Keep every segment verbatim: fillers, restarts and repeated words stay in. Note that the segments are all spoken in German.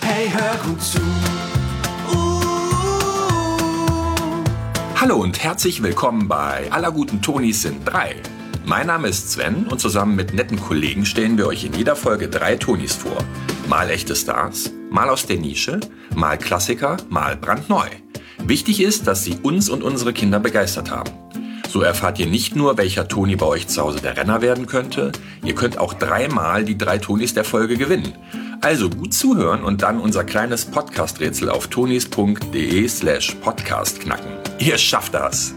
Hey, hör gut zu. Hallo und herzlich willkommen bei Aller guten Tonis sind drei. Mein Name ist Sven und zusammen mit netten Kollegen stellen wir euch in jeder Folge drei Tonis vor. Mal echte Stars, mal aus der Nische, mal Klassiker, mal brandneu. Wichtig ist, dass sie uns und unsere Kinder begeistert haben. So erfahrt ihr nicht nur, welcher Toni bei euch zu Hause der Renner werden könnte, ihr könnt auch dreimal die drei Tonis der Folge gewinnen. Also gut zuhören und dann unser kleines Podcast-Rätsel auf tonis.de slash podcast knacken. Ihr schafft das!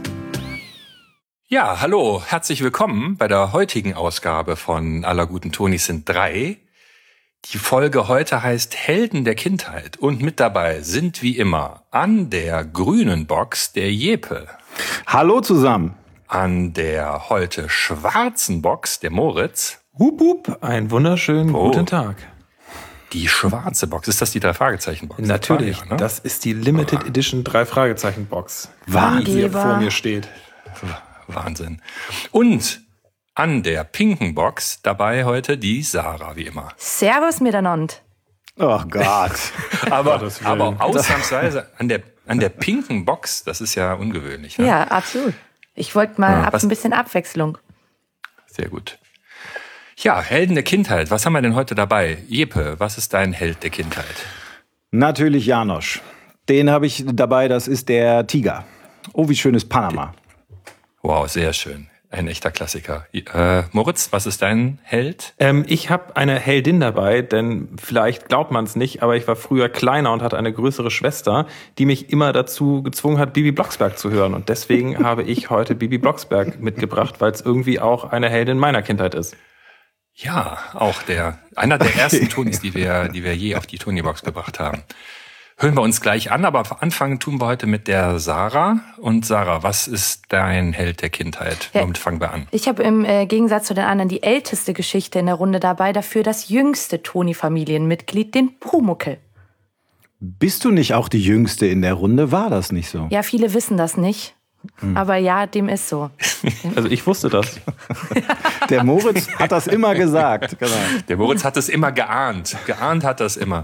Ja, hallo, herzlich willkommen bei der heutigen Ausgabe von Aller guten Tonis sind drei. Die Folge heute heißt Helden der Kindheit und mit dabei sind wie immer an der grünen Box der Jeppe. Hallo zusammen. An der heute schwarzen Box der Moritz. Hup, hup, einen wunderschönen Oh. guten Tag. Die schwarze Box, ist das die Drei-Fragezeichen-Box? Natürlich, Das war ja, ne? das ist die Limited Edition Drei-Fragezeichen-Box, Wahnsinn. die hier Angeber. vor mir steht. Wahnsinn. Und an der pinken Box dabei heute die Sarah, wie immer. Servus miteinander. Oh Gott. Aber, Gottes Willen. aber ausnahmsweise an der, an der pinken Box, das ist ja ungewöhnlich. Ne? Ja, absolut. Ich wollte mal Ja, ab was- ein bisschen Abwechslung. Sehr gut. Ja, Helden der Kindheit. Was haben wir denn heute dabei? Jeppe, was ist dein Held der Kindheit? Natürlich Janosch. Den habe ich dabei, das ist der Tiger. Oh, wie schön ist Panama. Wow, sehr schön. Ein echter Klassiker. Äh, Moritz, was ist dein Held? Ähm, ich habe eine Heldin dabei, denn vielleicht glaubt man es nicht, aber ich war früher kleiner und hatte eine größere Schwester, die mich immer dazu gezwungen hat, Bibi Blocksberg zu hören. Und deswegen habe ich heute Bibi Blocksberg mitgebracht, weil es irgendwie auch eine Heldin meiner Kindheit ist. Ja, auch der einer der ersten Tonis, die wir, die wir je auf die Tonibox gebracht haben. Hören wir uns gleich an, aber anfangen tun wir heute mit der Sarah. Und Sarah, was ist dein Held der Kindheit? Ja. Womit fangen wir an? Ich habe im äh, Gegensatz zu den anderen die älteste Geschichte in der Runde dabei, dafür das jüngste Toni-Familienmitglied, den Pumuckl. Bist du nicht auch die Jüngste in der Runde? War das nicht so? Ja, viele wissen das nicht, aber ja, dem ist so. Also ich wusste das. Der Moritz hat das immer gesagt. Genau. Der Moritz hat es immer geahnt. Geahnt hat das immer.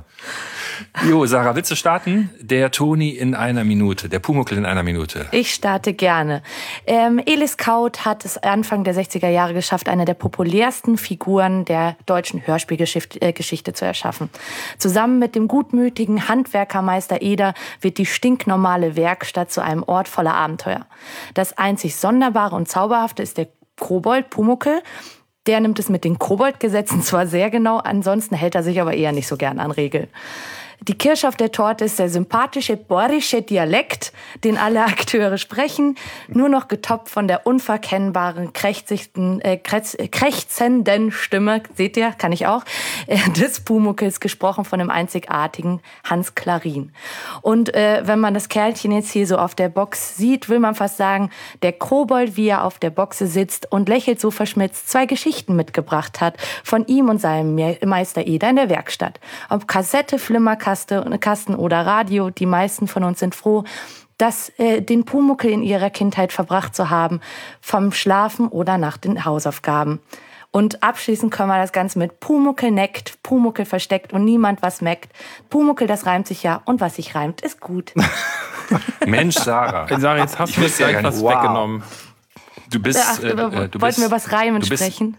Jo, Sarah, willst du starten? Der Toni in einer Minute, der Pumuckl in einer Minute. Ich starte gerne. Ähm, Elis Kaut hat es Anfang der sechziger Jahre geschafft, eine der populärsten Figuren der deutschen Hörspielgeschichte äh, Geschichte zu erschaffen. Zusammen mit dem gutmütigen Handwerkermeister Eder wird die stinknormale Werkstatt zu einem Ort voller Abenteuer. Das einzig Sonderbare und Zauberhafte ist der Kobold Pumuckl. Der nimmt es mit den Koboldgesetzen zwar sehr genau, ansonsten hält er sich aber eher nicht so gern an Regeln. Die Kirsche auf der Torte ist der sympathische borische Dialekt, den alle Akteure sprechen, nur noch getoppt von der unverkennbaren, krächzigten, äh, krätz, äh, krächzenden Stimme, seht ihr, kann ich auch, äh, des Pumuckls, gesprochen von dem einzigartigen Hans Klarin. Und äh, wenn man das Kerlchen jetzt hier so auf der Box sieht, will man fast sagen, der Kobold, wie er auf der Boxe sitzt und lächelt so verschmitzt, zwei Geschichten mitgebracht hat von ihm und seinem Me- Meister Eder in der Werkstatt. Ob Kassette, Flimmerkasten Kasten oder Radio, die meisten von uns sind froh, dass äh, den Pumuckl in ihrer Kindheit verbracht zu haben, vom Schlafen oder nach den Hausaufgaben. Und abschließend können wir das Ganze mit Pumuckl neckt, Pumuckl versteckt und niemand was meckt. Pumuckl, das reimt sich ja und was sich reimt, ist gut. Mensch, Sarah. Ich sage, jetzt hast Ich du mir wusste ja gleich gar was nicht- Wow. weggenommen. Du bist, Ach, äh, äh, du wollten bist, wir über das Reimen du bist, sprechen?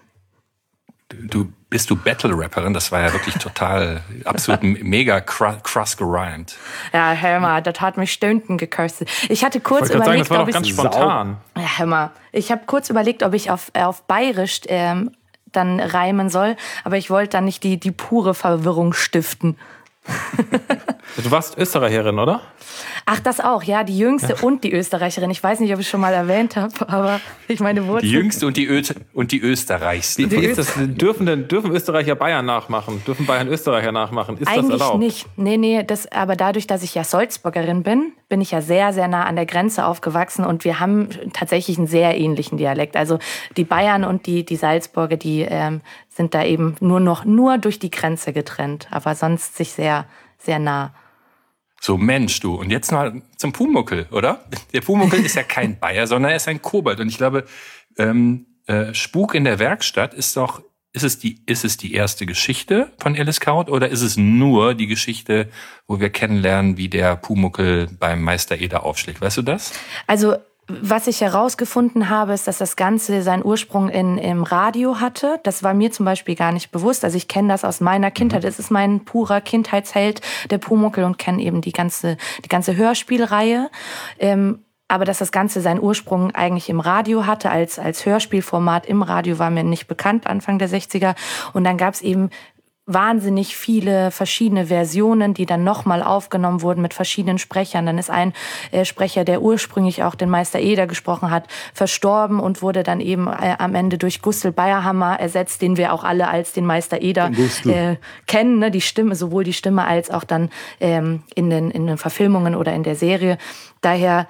Du bist du Battle-Rapperin? Das war ja wirklich total, absolut mega cra- krass gereimt. Ja, hör mal, das hat mich Stunden gekostet. Ich hatte kurz Ich wollte gerade sagen, überlegt, das war ob doch ganz ich... spontan. Ja, hör mal, ich habe kurz überlegt, ob ich auf, auf Bayerisch ähm, dann reimen soll, aber ich wollte dann nicht die, die pure Verwirrung stiften. Du warst Österreicherin, oder? Ach, das auch, ja, die Jüngste und die Österreicherin. Ich weiß nicht, ob ich es schon mal erwähnt habe, aber ich meine Wurzeln. Die jüngste und die, Ö und die österreichste. Wie, wie ist das? Dürfen, denn, dürfen Österreicher Bayern nachmachen? Dürfen Bayern Österreicher nachmachen? Ist das Eigentlich erlaubt? nicht. Nee, nee, das, aber dadurch, dass ich ja Salzburgerin bin, bin ich ja sehr, sehr nah an der Grenze aufgewachsen und wir haben tatsächlich einen sehr ähnlichen Dialekt. Also die Bayern und die, die Salzburger, die ähm, sind da eben nur noch nur durch die Grenze getrennt, aber sonst sich sehr, sehr nah. So, Mensch, du. Und jetzt mal zum Pumuckl, oder? Der Pumuckl ist ja kein Bayer, sondern er ist ein Kobold. Und ich glaube, ähm, äh, Spuk in der Werkstatt ist doch ist es die, ist es die erste Geschichte von Alice Kaut oder ist es nur die Geschichte, wo wir kennenlernen, wie der Pumuckl beim Meister Eder aufschlägt? Weißt du das? Also, was ich herausgefunden habe, ist, dass das Ganze seinen Ursprung in, im Radio hatte. Das war mir zum Beispiel gar nicht bewusst. Also ich kenne das aus meiner Kindheit. Das ist mein purer Kindheitsheld, der Pumuckl, und kenne eben die ganze, die ganze Hörspielreihe. Ähm, aber dass das Ganze seinen Ursprung eigentlich im Radio hatte, als, als Hörspielformat im Radio, war mir nicht bekannt, Anfang der sechziger. Und dann gab es eben wahnsinnig viele verschiedene Versionen, die dann nochmal aufgenommen wurden mit verschiedenen Sprechern. Dann ist ein äh, Sprecher, der ursprünglich auch den Meister Eder gesprochen hat, verstorben und wurde dann eben äh, am Ende durch Gustl Bayerhammer ersetzt, den wir auch alle als den Meister Eder äh, kennen. Ne? Die Stimme, sowohl die Stimme als auch dann ähm, in den, in den Verfilmungen oder in der Serie. Daher,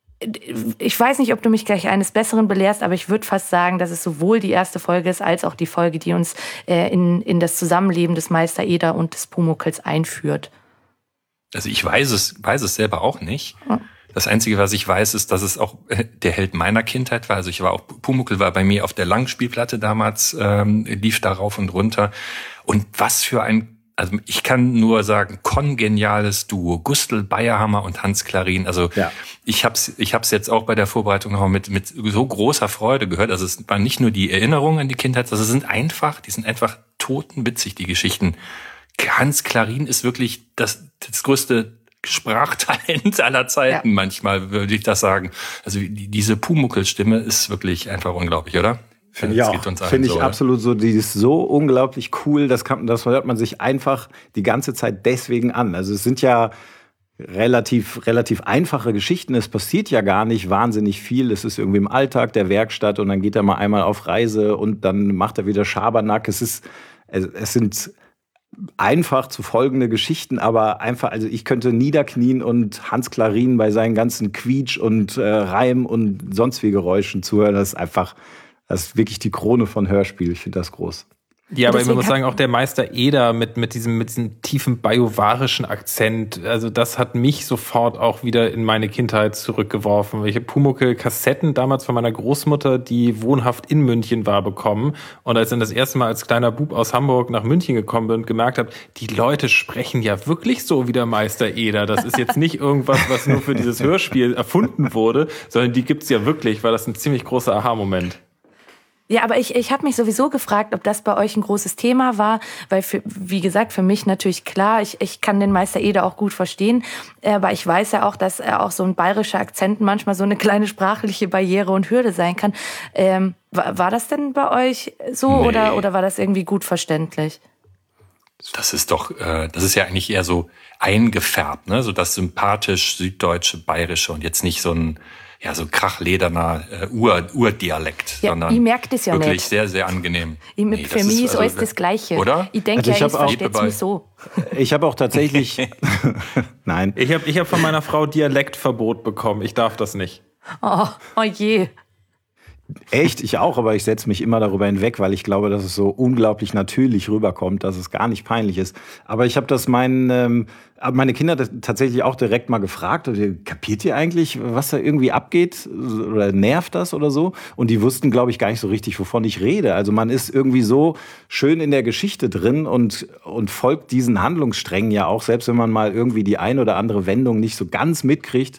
ich weiß nicht, ob du mich gleich eines Besseren belehrst, aber ich würde fast sagen, dass es sowohl die erste Folge ist, als auch die Folge, die uns äh, in, in das Zusammenleben des Meister Eder und des Pumuckls einführt. Also ich weiß es, weiß es selber auch nicht. Das Einzige, was ich weiß, ist, dass es auch der Held meiner Kindheit war. Also ich war auch, Pumuckl war bei mir auf der Langspielplatte damals, ähm, lief da rauf und runter. Und was für ein, also ich kann nur sagen, kongeniales Duo. Gustl Bayerhammer und Hans Klarin. Also ja. ich hab's, ich hab's jetzt auch bei der Vorbereitung noch mit, mit so großer Freude gehört. Also es waren nicht nur die Erinnerungen an die Kindheit, also es sind einfach, die sind einfach totenwitzig, die Geschichten. Hans Klarin ist wirklich das, das größte Sprachtalent aller Zeiten, ja. Manchmal würde ich das sagen. Also die, diese Pumuckl-Stimme ist wirklich einfach unglaublich, oder? Finde ich auch. Finde ich so, absolut so. Die ist so unglaublich cool. Das, kann, das hört man sich einfach die ganze Zeit deswegen an. Also es sind ja relativ, relativ einfache Geschichten. Es passiert ja gar nicht wahnsinnig viel. Es ist irgendwie im Alltag der Werkstatt und dann geht er mal einmal auf Reise und dann macht er wieder Schabernack. Es ist, es, es sind einfach zu folgende Geschichten, aber einfach, also ich könnte niederknien und Hans Klarin bei seinen ganzen Quietsch und äh, Reim und sonst wie Geräuschen zuhören. Das ist einfach, das ist wirklich die Krone von Hörspiel. Ich finde das groß. Ja, aber ich muss sagen, auch der Meister Eder mit, mit diesem, mit diesem tiefen bajuwarischen Akzent, also das hat mich sofort auch wieder in meine Kindheit zurückgeworfen. Ich habe Pumuckl-Kassetten damals von meiner Großmutter, die wohnhaft in München war, bekommen. Und als ich dann das erste Mal als kleiner Bub aus Hamburg nach München gekommen bin und gemerkt habe, die Leute sprechen ja wirklich so wie der Meister Eder. Das ist jetzt nicht irgendwas, was nur für dieses Hörspiel erfunden wurde, sondern die gibt's ja wirklich, weil das ein ziemlich großer Aha-Moment. Ja, aber ich, ich habe mich sowieso gefragt, ob das bei euch ein großes Thema war, weil, für, wie gesagt, für mich natürlich klar, ich, ich kann den Meister Eder auch gut verstehen, aber ich weiß ja auch, dass auch so ein bayerischer Akzent manchmal so eine kleine sprachliche Barriere und Hürde sein kann. Ähm, war, war das denn bei euch so nee. oder, oder war das irgendwie gut verständlich? Das ist doch, äh, das ist ja eigentlich eher so eingefärbt, ne? So das sympathisch süddeutsche, bayerische und jetzt nicht so ein ja, so krachlederner äh, Ur, Urdialekt, ja, sondern ich merke das ja wirklich nicht. sehr, sehr angenehm. Ich, nee, für mich ist also, alles das Gleiche. Oder? Ich denke, also ja, ich verstehe mich so. Ich habe auch tatsächlich... Nein. Ich habe ich hab von meiner Frau Dialektverbot bekommen. Ich darf das nicht. Oh, oh je. Echt, ich auch, aber ich setze mich immer darüber hinweg, weil ich glaube, dass es so unglaublich natürlich rüberkommt, dass es gar nicht peinlich ist. Aber ich habe das meinen, ähm, meine Kinder tatsächlich auch direkt mal gefragt. Kapiert ihr eigentlich, was da irgendwie abgeht? Oder nervt das oder so? Und die wussten, glaube ich, gar nicht so richtig, wovon ich rede. Also man ist irgendwie so schön in der Geschichte drin und, und folgt diesen Handlungssträngen ja auch, selbst wenn man mal irgendwie die ein oder andere Wendung nicht so ganz mitkriegt.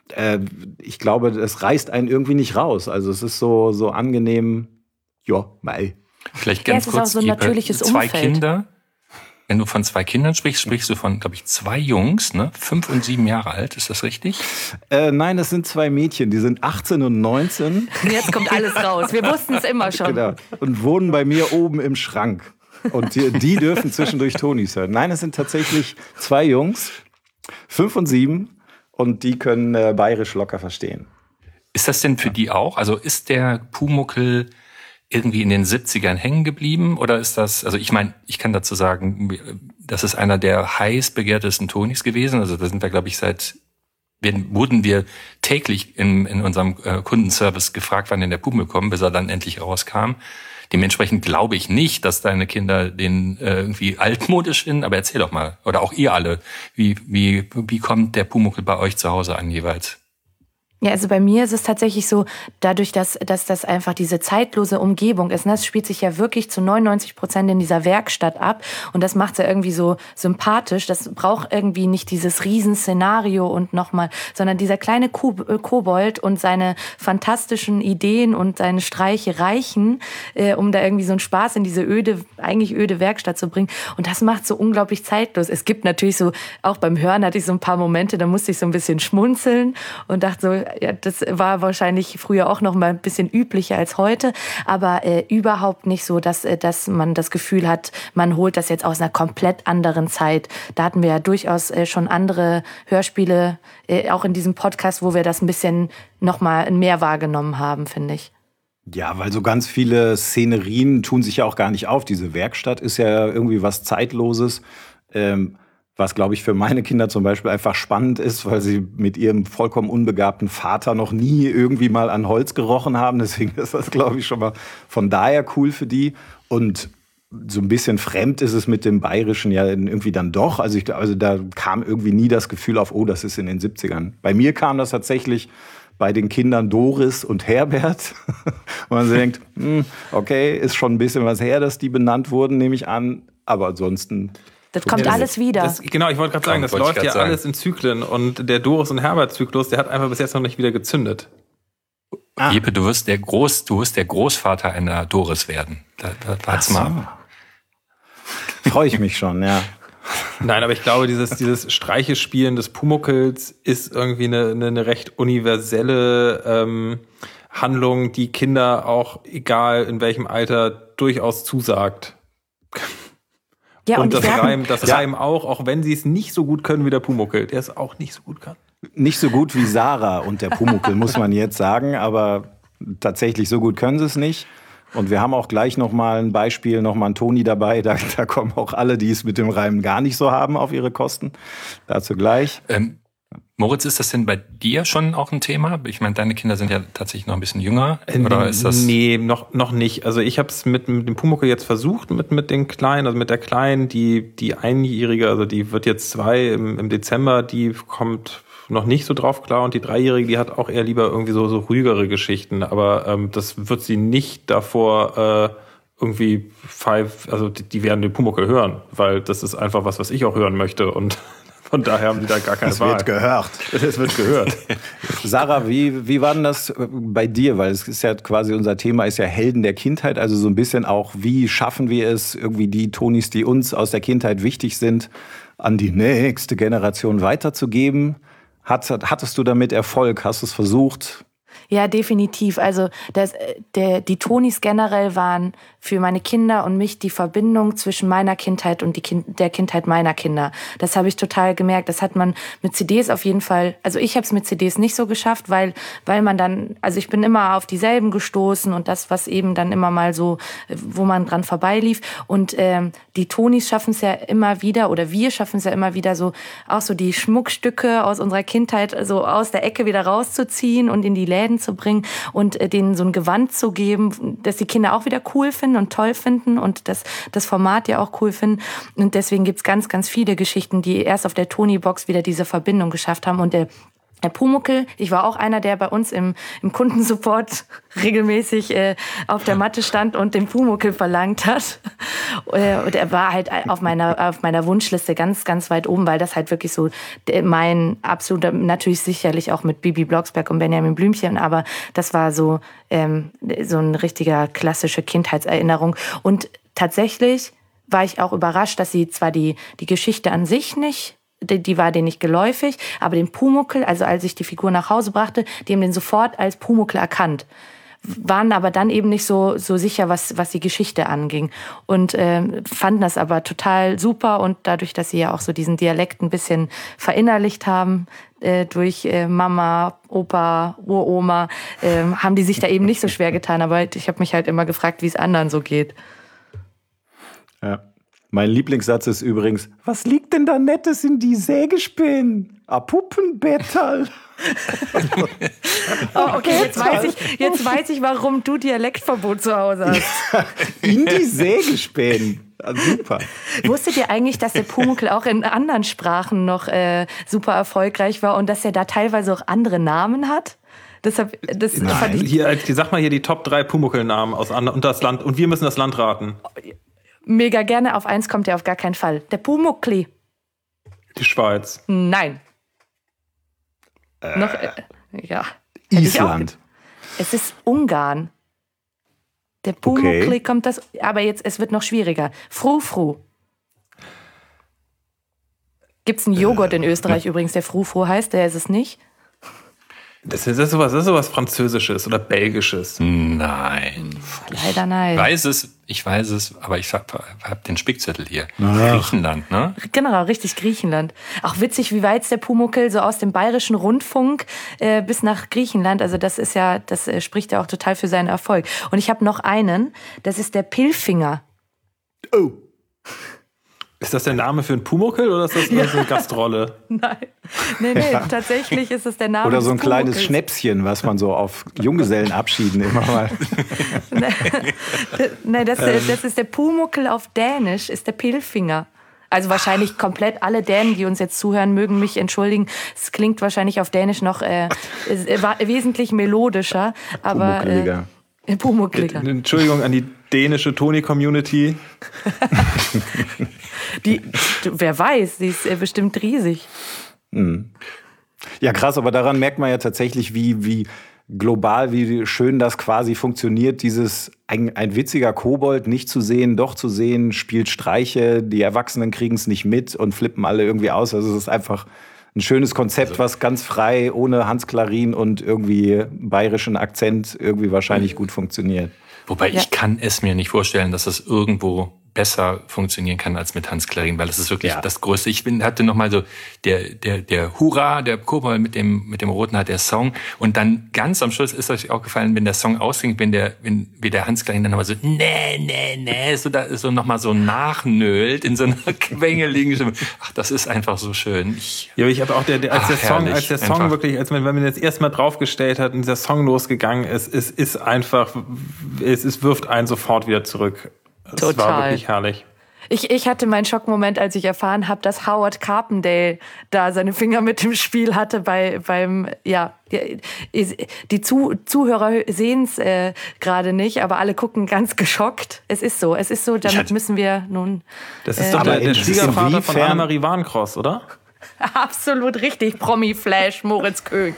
Ich glaube, es reißt einen irgendwie nicht raus. Also es ist so, so angenehm, ja, mei. Vielleicht ganz ja, es kurz, ist auch so ein natürliches zwei Umfeld. Kinder, wenn du von zwei Kindern sprichst, sprichst du von, glaube ich, zwei Jungs, ne? Fünf und sieben Jahre alt, ist das richtig? Äh, nein, das sind zwei Mädchen, die sind achtzehn und neunzehn. Jetzt kommt alles raus, wir wussten es immer schon. Genau. Und wohnen bei mir oben im Schrank. Und die, die dürfen zwischendurch Tonys hören. Nein, es sind tatsächlich zwei Jungs, fünf und sieben. Und die können äh, bayerisch locker verstehen. Ist das denn für die auch? Also ist der Pumuckl irgendwie in den siebzigern hängen geblieben? Oder ist das, also ich meine, ich kann dazu sagen, das ist einer der heiß begehrtesten Tonys gewesen. Also da sind wir, glaube ich, seit, werden, wurden wir täglich in, in unserem äh, Kundenservice gefragt, wann denn der Pumuckl kommt, bis er dann endlich rauskam. Dementsprechend glaube ich nicht, dass deine Kinder den äh, irgendwie altmodisch finden, aber erzähl doch mal, oder auch ihr alle, wie wie wie kommt der Pumuckl bei euch zu Hause an jeweils? Ja, also bei mir ist es tatsächlich so, dadurch, dass, dass das einfach diese zeitlose Umgebung ist, ne, das spielt sich ja wirklich zu neunundneunzig Prozent in dieser Werkstatt ab und das macht es ja irgendwie so sympathisch. Das braucht irgendwie nicht dieses Riesenszenario und nochmal, sondern dieser kleine Kobold und seine fantastischen Ideen und seine Streiche reichen, äh, um da irgendwie so einen Spaß in diese öde, eigentlich öde Werkstatt zu bringen. Und das macht so unglaublich zeitlos. Es gibt natürlich so, auch beim Hören hatte ich so ein paar Momente, da musste ich so ein bisschen schmunzeln und dachte so, ja, das war wahrscheinlich früher auch noch mal ein bisschen üblicher als heute, aber äh, überhaupt nicht so, dass, äh, dass man das Gefühl hat, man holt das jetzt aus einer komplett anderen Zeit. Da hatten wir ja durchaus äh, schon andere Hörspiele, äh, auch in diesem Podcast, wo wir das ein bisschen noch mal mehr wahrgenommen haben, finde ich. Ja, weil so ganz viele Szenerien tun sich ja auch gar nicht auf. Diese Werkstatt ist ja irgendwie was Zeitloses. Ähm Was, glaube ich, für meine Kinder zum Beispiel einfach spannend ist, weil sie mit ihrem vollkommen unbegabten Vater noch nie irgendwie mal an Holz gerochen haben. Deswegen ist das, glaube ich, schon mal von daher cool für die. Und so ein bisschen fremd ist es mit dem Bayerischen ja irgendwie dann doch. Also, ich, also da kam irgendwie nie das Gefühl auf, oh, das ist in den siebzigern. Bei mir kam das tatsächlich bei den Kindern Doris und Herbert. Und man denkt, hm, okay, ist schon ein bisschen was her, dass die benannt wurden, nehme ich an. Aber ansonsten... Das kommt ja, alles wieder. Das, genau, ich wollte gerade sagen, das läuft ja sagen. alles in Zyklen. Und der Doris- und Herbert-Zyklus, der hat einfach bis jetzt noch nicht wieder gezündet. Ah. Jeppe, du wirst der Groß, du wirst der Großvater einer Doris werden. Da, da, da so. mal. Freue ich mich schon, ja. Nein, aber ich glaube, dieses, dieses Streichespielen des Pumuckls ist irgendwie eine, eine, eine recht universelle ähm, Handlung, die Kinder auch, egal in welchem Alter, durchaus zusagt. Ja, und, und das Reim, das ja. Reim auch, auch wenn sie es nicht so gut können wie der Pumuckl, der es auch nicht so gut kann. Nicht so gut wie Sarah und der Pumuckl, muss man jetzt sagen, aber tatsächlich so gut können sie es nicht. Und wir haben auch gleich nochmal ein Beispiel, nochmal ein Toni dabei, da, da kommen auch alle, die es mit dem Reim gar nicht so haben, auf ihre Kosten. Dazu gleich. Ähm, Moritz, ist das denn bei dir schon auch ein Thema? Ich meine, deine Kinder sind ja tatsächlich noch ein bisschen jünger. Oder ist das? Nee, noch, noch nicht. Also ich habe es mit, mit dem Pumuckl jetzt versucht, mit, mit den Kleinen, also mit der Kleinen, die, die Einjährige, also die wird jetzt zwei im, im Dezember, die kommt noch nicht so drauf klar. Und die Dreijährige, die hat auch eher lieber irgendwie so, so ruhigere Geschichten. Aber ähm, das wird sie nicht davor äh, irgendwie five, also die, die werden den Pumuckl hören, weil das ist einfach was, was ich auch hören möchte. Und von daher haben die da gar keine das Wahl. Es wird gehört. Es wird gehört. Sarah, wie, wie war denn das bei dir? Weil es ist ja quasi, unser Thema ist ja Helden der Kindheit. Also so ein bisschen auch, wie schaffen wir es, irgendwie die Tonis, die uns aus der Kindheit wichtig sind, an die nächste Generation weiterzugeben? Hat, hattest du damit Erfolg? Hast du es versucht? Ja, definitiv. Also das, der, die Tonis generell waren für meine Kinder und mich die Verbindung zwischen meiner Kindheit und die kind, der Kindheit meiner Kinder. Das habe ich total gemerkt. Das hat man mit C Ds auf jeden Fall, also ich habe es mit C Ds nicht so geschafft, weil, weil man dann, also ich bin immer auf dieselben gestoßen und das, was eben dann immer mal so, wo man dran vorbeilief. Und ähm, die Tonis schaffen es ja immer wieder, oder wir schaffen es ja immer wieder so, auch so die Schmuckstücke aus unserer Kindheit so aus der Ecke wieder rauszuziehen und in die Läden zu bringen und äh, denen so ein Gewand zu geben, dass die Kinder auch wieder cool finden und toll finden und das, das Format ja auch cool finden. Und deswegen gibt's ganz, ganz viele Geschichten, die erst auf der Toni-Box wieder diese Verbindung geschafft haben. Und der Der Pumuckl, ich war auch einer, der bei uns im, im Kundensupport regelmäßig äh, auf der Matte stand und den Pumuckl verlangt hat. Äh, und er war halt auf meiner, auf meiner Wunschliste ganz, ganz weit oben, weil das halt wirklich so mein absoluter, natürlich sicherlich auch mit Bibi Blocksberg und Benjamin Blümchen, aber das war so, ähm, so ein richtiger klassische Kindheitserinnerung. Und tatsächlich war ich auch überrascht, dass sie zwar die, die Geschichte an sich nicht, Die, die war denen nicht geläufig, aber den Pumuckl, also als ich die Figur nach Hause brachte, die haben den sofort als Pumuckl erkannt, waren aber dann eben nicht so, so sicher, was, was die Geschichte anging und äh, fanden das aber total super und dadurch, dass sie ja auch so diesen Dialekt ein bisschen verinnerlicht haben, äh, durch äh, Mama, Opa, Uroma, äh, haben die sich da eben nicht so schwer getan, aber ich habe mich halt immer gefragt, wie es anderen so geht. Ja. Mein Lieblingssatz ist übrigens, was liegt denn da Nettes in die Sägespänen? A Puppenbetterl. Oh, okay, jetzt weiß, ich, jetzt weiß ich, warum du Dialektverbot zu Hause hast. Ja, in die Sägespänen. Ja, super. Wusstet ihr eigentlich, dass der Pumuckl auch in anderen Sprachen noch äh, super erfolgreich war und dass er da teilweise auch andere Namen hat? Deshalb, das Nein. verdient. Hier, sag mal hier die Top drei Pumuckl-Namen aus und das Land. Und wir müssen das Land raten. Mega gerne. Auf eins kommt er auf gar keinen Fall. Der Pumuckli. Die Schweiz. Nein. Äh, Noch, äh, ja. Island. Es ist Ungarn. Der Pumuckli Okay. kommt das. Aber jetzt, es wird noch schwieriger. Frou-Frou. Gibt es einen Joghurt in Österreich übrigens, der Frou-Frou heißt? Der ist es nicht. Das ist, das ist sowas, das ist sowas Französisches oder Belgisches. Nein. Leider nein. Ich weiß es, ich weiß es, aber ich habe hab den Spickzettel hier. Griechenland, ne? Genau, richtig, Griechenland. Auch witzig, wie weit der Pumuckl so aus dem bayerischen Rundfunk äh, bis nach Griechenland, also das ist ja, das äh, spricht ja auch total für seinen Erfolg. Und ich habe noch einen, das ist der Pilfinger. Oh. Ist das der Name für einen Pumuckl oder ist das nur so eine Gastrolle? Nein, nee, nee, Ja. tatsächlich ist es der Name Oder so ein des kleines Pumuckls. Schnäpschen, was man so auf Junggesellenabschieden immer mal. Nein, das, das ist der Pumuckl auf Dänisch, ist der Pilfinger. Also wahrscheinlich komplett alle Dänen, die uns jetzt zuhören, mögen mich entschuldigen. Es klingt wahrscheinlich auf Dänisch noch äh, äh, wesentlich melodischer, aber Pumuckliger. äh, Pumuckliger. Entschuldigung an die dänische Toni-Community. Die, wer weiß, die ist äh, bestimmt riesig. Ja, krass, aber daran merkt man ja tatsächlich, wie, wie global, wie schön das quasi funktioniert. Dieses ein, ein witziger Kobold nicht zu sehen, doch zu sehen, spielt Streiche, die Erwachsenen kriegen es nicht mit und flippen alle irgendwie aus. Also es ist einfach ein schönes Konzept, was ganz frei, ohne Hans Klarin und irgendwie bayerischen Akzent irgendwie wahrscheinlich gut funktioniert. Wobei Ja. ich kann es mir nicht vorstellen, dass es irgendwo besser funktionieren kann als mit Hans Klarin, weil es ist wirklich Ja. das Größte. Ich bin, hatte noch mal so der der der Hurra, der Kobold mit dem mit dem roten hat der Song und dann ganz am Schluss ist euch auch gefallen, wenn der Song ausging, wenn der wenn wie der Hans Klarin dann nochmal so nee nee nee so da so noch mal so nachnölt in so einer quengeligen Stimme. Ach, das ist einfach so schön. Ich, Ja, aber ich habe auch der, der als Ach, der Song, herrlich, als der Song einfach. wirklich, als man, wenn man jetzt erstmal draufgestellt hat und dieser Song losgegangen ist, es ist einfach, es, es wirft einen sofort wieder zurück. Es war Total. wirklich herrlich. Ich, ich hatte meinen Schockmoment, als ich erfahren habe, dass Howard Carpendale da seine Finger mit im Spiel hatte bei beim ja die, die Zu, Zuhörer sehen es äh, gerade nicht, aber alle gucken ganz geschockt. Es ist so, es ist so. Damit hatte- müssen wir nun Das ist äh, doch der, Aber der in- Schwiegervater von inwiefern- Annemarie Warncross, oder? absolut richtig. Promi-Flash, Moritz Köhn.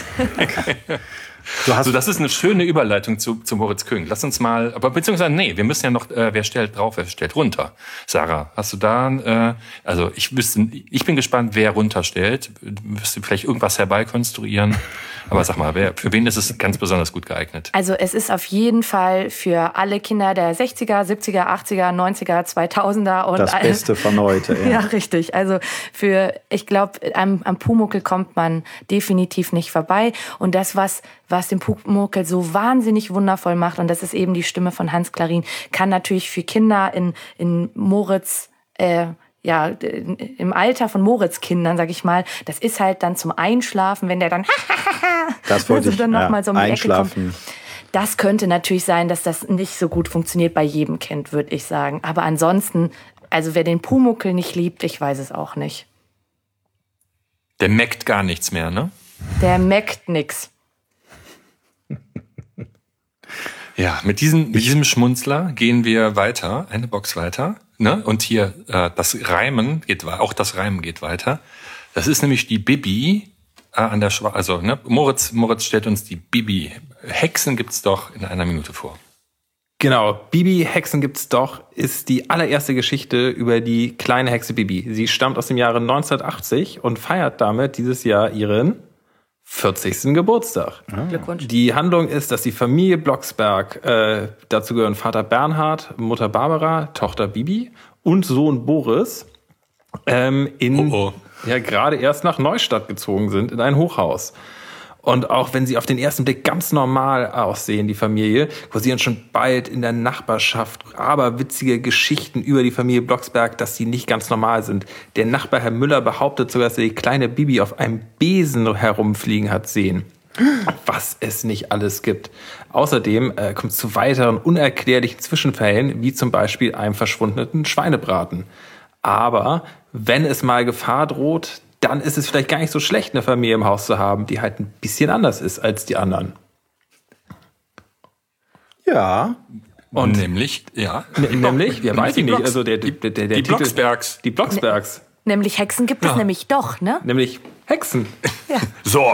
Du hast also das ist eine schöne Überleitung zu, zu Moritz Köhn. Lass uns mal, aber beziehungsweise nee, wir müssen ja noch, äh, wer stellt drauf, wer stellt runter. Sarah, hast du da, äh, also ich wüsste, ich bin gespannt, wer runterstellt. Wirst du vielleicht irgendwas herbeikonstruieren? Aber sag mal, wer, für wen ist es ganz besonders gut geeignet? Also es ist auf jeden Fall für alle Kinder der sechziger, siebziger, achtziger, neunziger, zweitausender und das all- Beste von heute. Ja, Ja. richtig. Also für, ich glaube, am, am Pumuckl kommt man definitiv nicht vorbei. Und das, was, was den Pumuckl so wahnsinnig wundervoll macht, und das ist eben die Stimme von Hans Klarin, kann natürlich für Kinder in, in Moritz, äh, ja, im Alter von Moritz-Kindern, sag ich mal, das ist halt dann zum Einschlafen, wenn der dann Das wollte ich, dann noch ja, mal so um die Ecke kommt. einschlafen. Das könnte natürlich sein, dass das nicht so gut funktioniert bei jedem Kind, würde ich sagen. Aber ansonsten, also wer den Pumuckl nicht liebt, ich weiß es auch nicht. Der meckt gar nichts mehr, ne? Der meckt nix. Ja, mit diesem, mit diesem Schmunzler gehen wir weiter, eine Box weiter. Ne? Und hier äh, das Reimen geht weiter, auch das Reimen geht weiter. Das ist nämlich die Bibi äh, an der Schwa also ne? Moritz, Moritz stellt uns die Bibi. Hexen gibt's doch in einer Minute vor. Genau, Bibi, Hexen gibt's doch, ist die allererste Geschichte über die kleine Hexe Bibi. Sie stammt aus dem Jahre neunzehnhundertachtzig und feiert damit dieses Jahr ihren vierzigsten Geburtstag. Glückwunsch. Die Handlung ist, dass die Familie Blocksberg, äh, dazu gehören Vater Bernhard, Mutter Barbara, Tochter Bibi und Sohn Boris, ähm, in Oh, oh. ja gerade erst nach Neustadt gezogen sind, in ein Hochhaus. Und auch wenn sie auf den ersten Blick ganz normal aussehen, die Familie, kursieren schon bald in der Nachbarschaft aberwitzige Geschichten über die Familie Blocksberg, dass sie nicht ganz normal sind. Der Nachbar Herr Müller behauptet sogar, dass er die kleine Bibi auf einem Besen herumfliegen hat sehen. Was es nicht alles gibt. Außerdem äh, kommt es zu weiteren unerklärlichen Zwischenfällen, wie zum Beispiel einem verschwundenen Schweinebraten. Aber wenn es mal Gefahr droht, dann ist es vielleicht gar nicht so schlecht, eine Familie im Haus zu haben, die halt ein bisschen anders ist als die anderen. Ja. Und nämlich, ja. N- nämlich, wer weiß ich nicht, Blocks, also der, der, der, der die Titel, Blocksbergs. Die Blocksbergs. Nämlich Hexen gibt es Ja. nämlich doch, ne? Nämlich Hexen. So,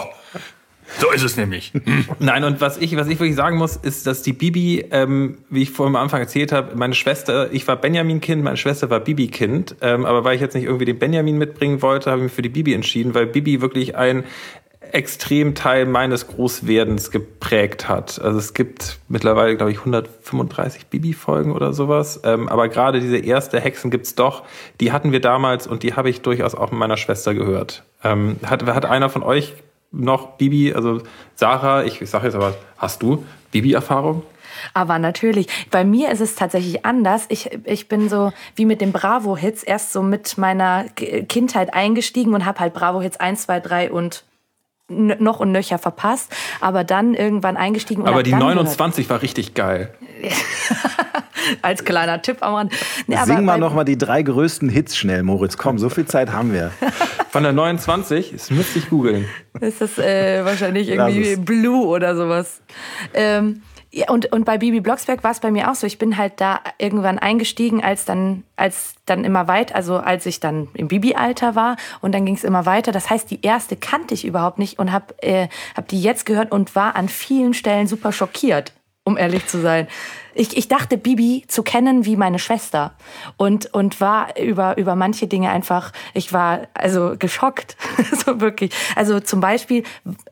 so ist es nämlich. Nein, und was ich, was ich wirklich sagen muss, ist, dass die Bibi, ähm, wie ich vorhin am Anfang erzählt habe, meine Schwester, ich war Benjamin-Kind, meine Schwester war Bibi-Kind, ähm, aber weil ich jetzt nicht irgendwie den Benjamin mitbringen wollte, habe ich mich für die Bibi entschieden, weil Bibi wirklich ein extrem Teil meines Großwerdens geprägt hat. Also es gibt mittlerweile, glaube ich, hundertfünfunddreißig Bibi-Folgen oder sowas. Ähm, aber gerade diese erste Hexen gibt's doch. Die hatten wir damals und die habe ich durchaus auch mit meiner Schwester gehört. Ähm, hat, hat einer von euch noch Bibi, also Sarah, ich, ich sage jetzt aber, hast du Bibi-Erfahrung? Aber natürlich, bei mir ist es tatsächlich anders. Ich, ich bin so wie mit den Bravo-Hits erst so mit meiner K- Kindheit eingestiegen und habe halt Bravo-Hits eins, zwei, drei und n- noch und nöcher verpasst. Aber dann irgendwann eingestiegen. Und Aber hab die dann neunundzwanzig war richtig geil. gehört. Als kleiner Tipp am Rand. Nee, aber Sing mal bei- noch mal die drei größten Hits schnell, Moritz. Komm, so viel Zeit haben wir. Von der neunundzwanzig, das müsste ich googeln. Ist das äh, wahrscheinlich Lass irgendwie es. Blue oder sowas. Ähm, ja, und, und bei Bibi Blocksberg war es bei mir auch so. Ich bin halt da irgendwann eingestiegen, als dann, als dann immer weit, also als ich dann im Bibi-Alter war und dann ging es immer weiter. Das heißt, die erste kannte ich überhaupt nicht und habe äh, hab die jetzt gehört und war an vielen Stellen super schockiert, um ehrlich zu sein. Ich, ich dachte, Bibi zu kennen wie meine Schwester und, und war über, über manche Dinge einfach, ich war also geschockt, so wirklich. Also zum Beispiel,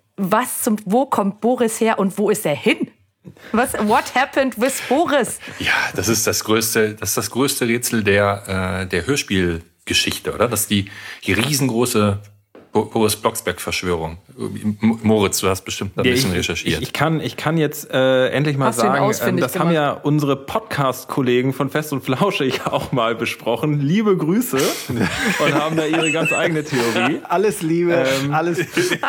was zum, wo kommt Boris her und wo ist er hin? Was, what happened with Boris? Ja, das ist das größte, das ist das größte Rätsel der, äh, der Hörspielgeschichte, oder? Das ist die, die riesengroße Bo- Boris Blocksberg-Verschwörung. M- Moritz, du hast bestimmt ein Ja, bisschen ich, recherchiert. Ich, ich, kann, ich kann jetzt äh, endlich mal Hast du ihn sagen, ähm, ausfindig das haben gemacht? ja unsere Podcast-Kollegen von Fest und Flauschig auch mal besprochen. Liebe Grüße und haben da ihre ganz eigene Theorie. Alles Liebe, Ähm, alles.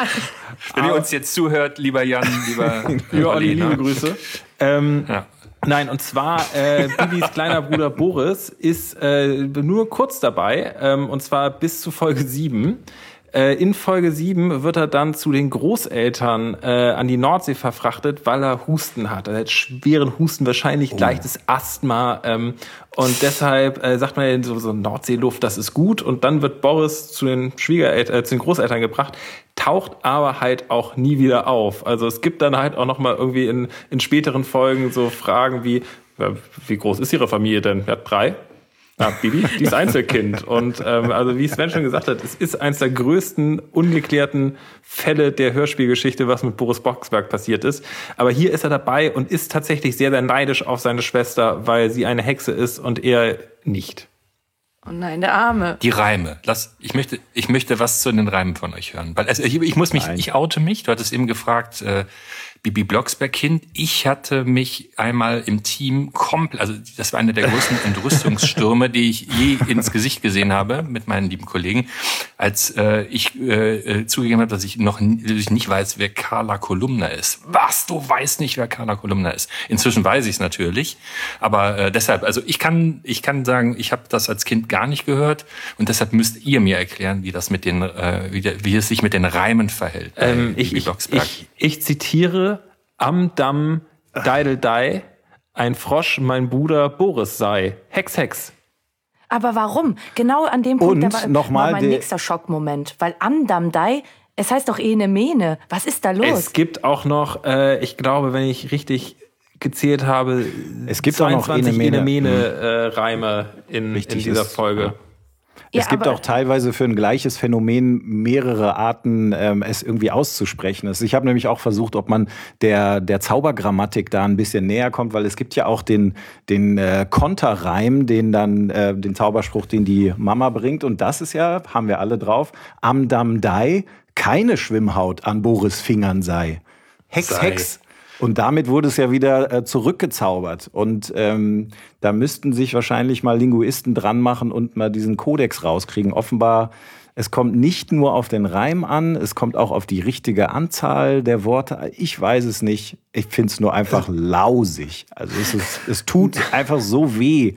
Wenn ihr uns jetzt zuhört, lieber Jan, lieber Ja, Olli, ne? liebe Grüße. Ähm, Ja. Nein, und zwar äh, Bibis kleiner Bruder Boris ist äh, nur kurz dabei, ähm, und zwar bis zu Folge sieben. Äh, in Folge sieben wird er dann zu den Großeltern äh, an die Nordsee verfrachtet, weil er Husten hat. Er hat schweren Husten, wahrscheinlich leichtes Asthma. Ähm, und deshalb äh, sagt man so, so Nordseeluft, das ist gut. Und dann wird Boris zu den Schwiegereltern, äh, zu den Großeltern gebracht, taucht aber halt auch nie wieder auf. Also es gibt dann halt auch noch mal irgendwie in, in späteren Folgen so Fragen wie, ja, wie groß ist Ihre Familie denn? Ja, drei. Ja, Bibi, die ist Einzelkind. Und ähm, also wie Sven schon gesagt hat, es ist eines der größten ungeklärten Fälle der Hörspielgeschichte, was mit Boris Blocksberg passiert ist. Aber hier ist er dabei und ist tatsächlich sehr, sehr neidisch auf seine Schwester, weil sie eine Hexe ist und er nicht. Oh nein, der Arme. Die Reime. Lass, ich möchte, ich möchte was zu den Reimen von euch hören. Weil also ich, ich muss mich, Nein. ich oute mich. Du hattest eben gefragt, äh, Bibi Blocksberg Kind. Ich hatte mich einmal im Team komplett, also das war einer der größten Entrüstungsstürme, die ich je ins Gesicht gesehen habe mit meinen lieben Kollegen, als äh, ich äh, zugegeben habe, dass ich noch n- dass ich nicht weiß, wer Carla Kolumna ist. Was? Du weißt nicht, wer Carla Kolumna ist? Inzwischen weiß ich es natürlich, aber äh, deshalb, also ich kann, ich kann sagen, ich habe das als Kind gar nicht gehört und deshalb müsst ihr mir erklären, wie das mit den, äh, wie, der, wie es sich mit den Reimen verhält. bei Ähm, ich, Bibi ich, Blocksberg. ich, ich zitiere Am Damm Deideldei, ein Frosch mein Bruder Boris sei. Hex, Hex. Aber warum? Genau an dem Punkt, Und da war, noch mal war mein der- nächster Schockmoment. Weil Amdamdai, es heißt doch Ene Mene. Was ist da los? Es gibt auch noch, äh, ich glaube, wenn ich richtig gezählt habe, Es gibt auch noch zweiundzwanzig Ene Mene. Enemene-Reime in, Richtig in dieser ist, Folge. Ja, Es gibt aber- auch teilweise für ein gleiches Phänomen mehrere Arten, ähm, es irgendwie auszusprechen. Also ich habe nämlich auch versucht, ob man der, der Zaubergrammatik da ein bisschen näher kommt, weil es gibt ja auch den, den äh, Konterreim, den dann, äh, den Zauberspruch, den die Mama bringt. Und das ist ja, haben wir alle drauf, am Dam Dai, keine Schwimmhaut an Boris Fingern sei. Hex, Sei. Hex. Und damit wurde es ja wieder äh, zurückgezaubert. Und ähm, da müssten sich wahrscheinlich mal Linguisten dran machen und mal diesen Kodex rauskriegen. Offenbar, es kommt nicht nur auf den Reim an, es kommt auch auf die richtige Anzahl der Worte. Ich weiß es nicht. Ich finde es nur einfach lausig. Also es, ist, es tut einfach so weh,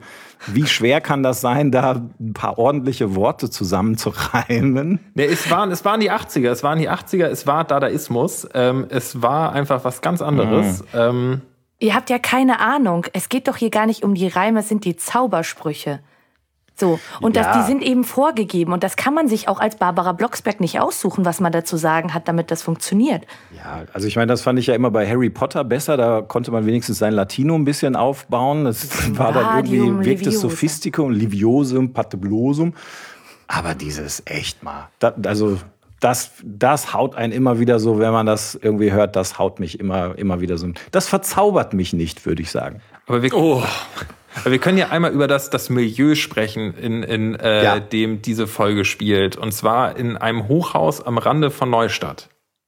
wie schwer kann das sein, da ein paar ordentliche Worte zusammenzureimen? Nee, es waren, es waren die achtziger, es waren die achtziger, es war Dadaismus, ähm, es war einfach was ganz anderes. Mhm. Ähm, Ihr habt ja keine Ahnung, es geht doch hier gar nicht um die Reime, es sind die Zaubersprüche. So, und ja. das, die sind eben vorgegeben und das kann man sich auch als Barbara Blocksberg nicht aussuchen, was man da zu sagen hat, damit das funktioniert. Ja, also ich meine, das fand ich ja immer bei Harry Potter besser, da konnte man wenigstens sein Latino ein bisschen aufbauen, das war dann irgendwie, wirkte Sophistikum, Liviosum, Pateblosum, aber dieses echt mal, das, also das, das haut einen immer wieder so, wenn man das irgendwie hört, das haut mich immer, immer wieder so, das verzaubert mich nicht, würde ich sagen. Aber wir, oh. wir können ja einmal über das, das Milieu sprechen, in, in äh, ja. dem diese Folge spielt. Und zwar in einem Hochhaus am Rande von Neustadt.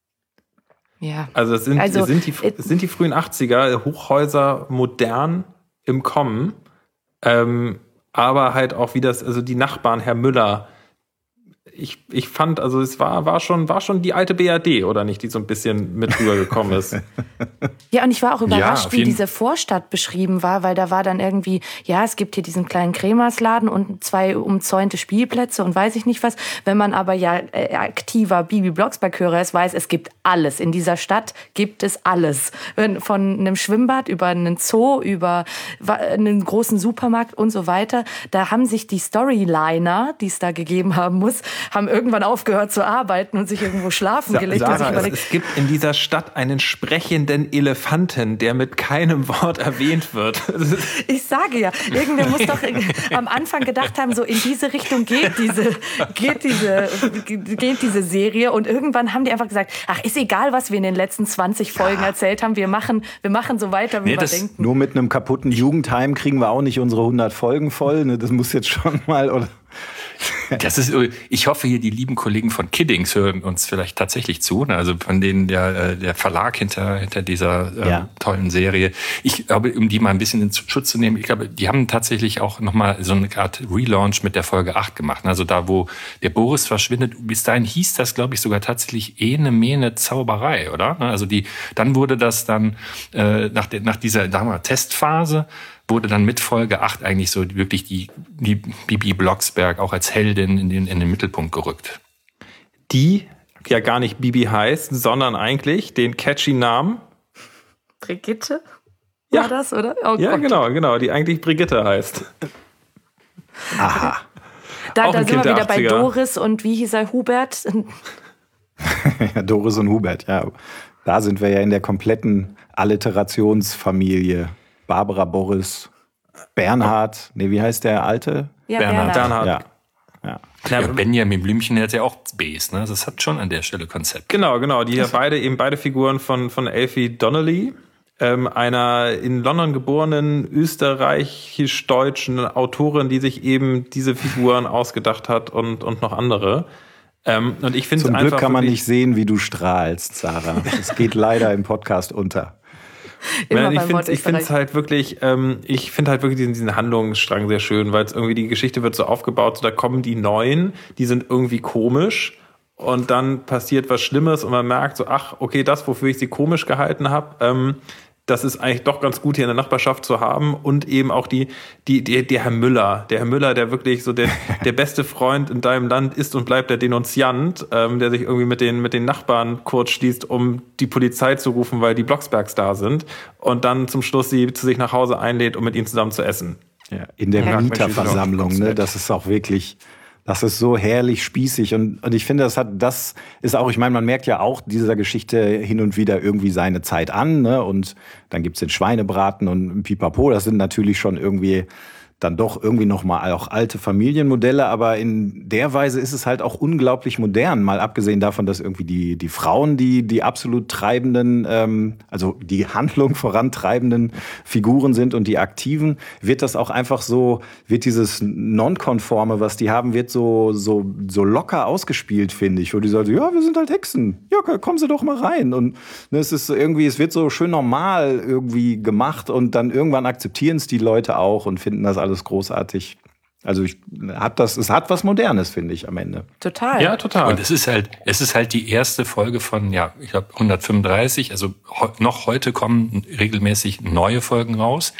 Ja. Also es sind, also, es sind, die, es sind die frühen achtziger, Hochhäuser modern im Kommen. Ähm, aber halt auch wie das, also die Nachbarn, Herr Müller. Ich, ich fand, also es war, war, schon, war schon die alte B R D, oder nicht, die so ein bisschen mit rübergekommen ist. Ja, und ich war auch überrascht, ja, wie diese Vorstadt beschrieben war, weil da war dann irgendwie, ja, es gibt hier diesen kleinen Cremersladen und zwei umzäunte Spielplätze und weiß ich nicht was. Wenn man aber ja äh, aktiver Bibi Blocksberg-Hörer ist, weiß, es gibt alles. In dieser Stadt gibt es alles. Von einem Schwimmbad über einen Zoo, über einen großen Supermarkt und so weiter. Da haben sich die Storyliner, die es da gegeben haben muss, haben irgendwann aufgehört zu arbeiten und sich irgendwo schlafen Sa- gelegt. Sarah, es, es gibt in dieser Stadt einen sprechenden Elefanten, der mit keinem Wort erwähnt wird. Ich sage ja, irgendwer muss doch am Anfang gedacht haben, so in diese Richtung geht diese, geht diese, geht diese Serie. Und irgendwann haben die einfach gesagt, ach, ist egal, was wir in den letzten zwanzig Folgen ja. erzählt haben, wir machen, wir machen so weiter, wie nee, wir denken. Nur mit einem kaputten Jugendheim kriegen wir auch nicht unsere hundert Folgen voll. Ne? Das muss jetzt schon mal... Oder Das ist, ich hoffe, hier die lieben Kollegen von Kiddings hören uns vielleicht tatsächlich zu. Also von denen der, der Verlag hinter, hinter dieser ähm, ja. tollen Serie. Ich glaube, um die mal ein bisschen in Schutz zu nehmen, ich glaube, die haben tatsächlich auch nochmal so eine Art Relaunch mit der Folge acht gemacht. Also da, wo der Boris verschwindet, bis dahin hieß das, glaube ich, sogar tatsächlich Ene Mene Zauberei, oder? Also die, dann wurde das dann äh, nach, der, nach dieser sagen wir, Testphase wurde dann mit Folge acht eigentlich so wirklich die, die Bibi Blocksberg auch als Heldin in den, in den Mittelpunkt gerückt. Die ja gar nicht Bibi heißt, sondern eigentlich den catchy Namen Brigitte? Ja. War das, oder? Oh ja, Gott. genau, genau, die eigentlich Brigitte heißt. Aha. Da, da sind wir wieder bei Doris und wie hieß er, Hubert? Ja, Doris und Hubert, ja. Da sind wir ja in der kompletten Alliterationsfamilie. Barbara, Boris, Bernhard, nee, wie heißt der Alte? Ja, Bernhard. Bernhard. Bernhard. Ja. Ja. Ja, Benjamin Blümchen hat ja auch Bs, ne? Das hat schon an der Stelle Konzept. Genau, genau. Die ja beide, eben beide Figuren von, von Elfie Donnelly, ähm, einer in London geborenen österreichisch-deutschen Autorin, die sich eben diese Figuren ausgedacht hat und, und noch andere. Ähm, und ich finde Zum einfach Glück kann man wirklich, nicht sehen, wie du strahlst, Sarah. Es geht leider im Podcast unter. Immer ich finde ich finde es halt wirklich, ähm, ich finde halt wirklich diesen, diesen Handlungsstrang sehr schön, weil es irgendwie die Geschichte wird so aufgebaut, so da kommen die Neuen, die sind irgendwie komisch und dann passiert was Schlimmes und man merkt so, ach, okay, das, wofür ich sie komisch gehalten habe, ähm, das ist eigentlich doch ganz gut hier in der Nachbarschaft zu haben und eben auch die, die, die, der Herr Müller, der Herr Müller, der wirklich so der, der beste Freund in deinem Land ist und bleibt der Denunziant, ähm, der sich irgendwie mit den, mit den Nachbarn kurz schließt, um die Polizei zu rufen, weil die Blocksbergs da sind und dann zum Schluss sie zu sich nach Hause einlädt, um mit ihnen zusammen zu essen. Ja, in der Ja. Mieterversammlung, ne, das ist auch wirklich... Das ist so herrlich spießig und, und ich finde, das hat, das ist auch, ich meine, man merkt ja auch dieser Geschichte hin und wieder irgendwie seine Zeit an, ne? Und dann gibt's den Schweinebraten und Pipapo, das sind natürlich schon irgendwie dann doch irgendwie nochmal auch alte Familienmodelle, aber in der Weise ist es halt auch unglaublich modern, mal abgesehen davon, dass irgendwie die, die Frauen, die, die absolut treibenden, ähm, also die Handlung vorantreibenden Figuren sind und die Aktiven, wird das auch einfach so, wird dieses Nonkonforme, was die haben, wird so, so, so locker ausgespielt, finde ich, wo die sagen, ja, wir sind halt Hexen, ja, kommen Sie doch mal rein und ne, es ist irgendwie, es wird so schön normal irgendwie gemacht und dann irgendwann akzeptieren es die Leute auch und finden das alles großartig. Also ich hat das, es hat was Modernes, finde ich, am Ende. Total. Ja, total. Und es ist halt, es ist halt die erste Folge von, ja, ich glaube hundertfünfunddreißig. Also noch heute kommen regelmäßig neue Folgen raus.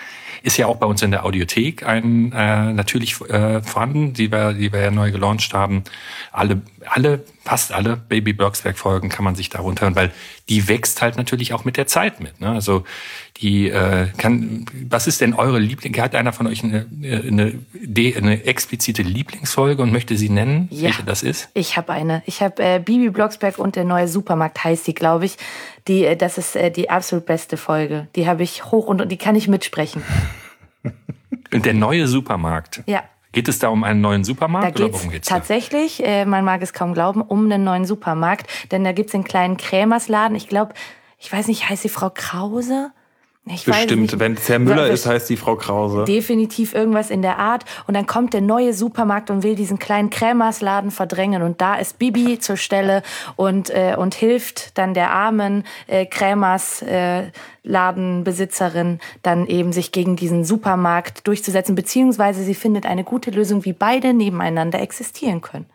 ist ja auch bei uns in der Audiothek ein äh, natürlich äh, vorhanden, die wir, die wir ja neu gelauncht haben. Alle, alle, fast alle Baby Blocksberg-Folgen kann man sich da runterhören, weil die wächst halt natürlich auch mit der Zeit mit. Ne? Also die äh, kann. Was ist denn eure Liebling? Hat einer von euch eine, eine, eine explizite Lieblingsfolge und möchte sie nennen, ja, welche das ist? Ich habe eine. Ich habe äh, Bibi Blocksberg und der neue Supermarkt heißt die, glaube ich. Die, äh, das ist äh, die absolut beste Folge. Die habe ich hoch und, und die kann ich mitsprechen. Und der neue Supermarkt. Ja. Geht es da um einen neuen Supermarkt? Da oder worum geht's tatsächlich, äh, man mag es kaum glauben, um einen neuen Supermarkt. Denn da gibt's einen kleinen Krämersladen. Ich glaube, ich weiß nicht, heißt die Frau Krause? Ich Bestimmt, weiß wenn es Herr Müller ist, heißt die Frau Krause. Definitiv irgendwas in der Art. Und dann kommt der neue Supermarkt und will diesen kleinen Krämersladen verdrängen. Und da ist Bibi zur Stelle und, äh, und hilft dann der armen äh, Krämersladenbesitzerin dann eben sich gegen diesen Supermarkt durchzusetzen. Beziehungsweise sie findet eine gute Lösung, wie beide nebeneinander existieren können.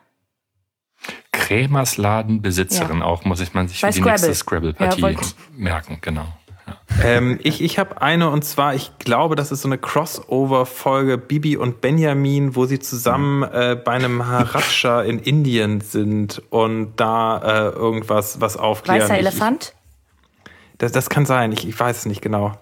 Krämersladenbesitzerin ja. auch, muss ich man sich Bei für die Scrabble. nächste Scrabble-Partie ja, merken. Genau. ähm, ich ich habe eine, und zwar, ich glaube, das ist so eine Crossover-Folge Bibi und Benjamin, wo sie zusammen äh, bei einem Maharaja in Indien sind und da äh, irgendwas was aufklären. Weißer ich, Elefant? Ich, das, das kann sein, ich, ich weiß es nicht genau.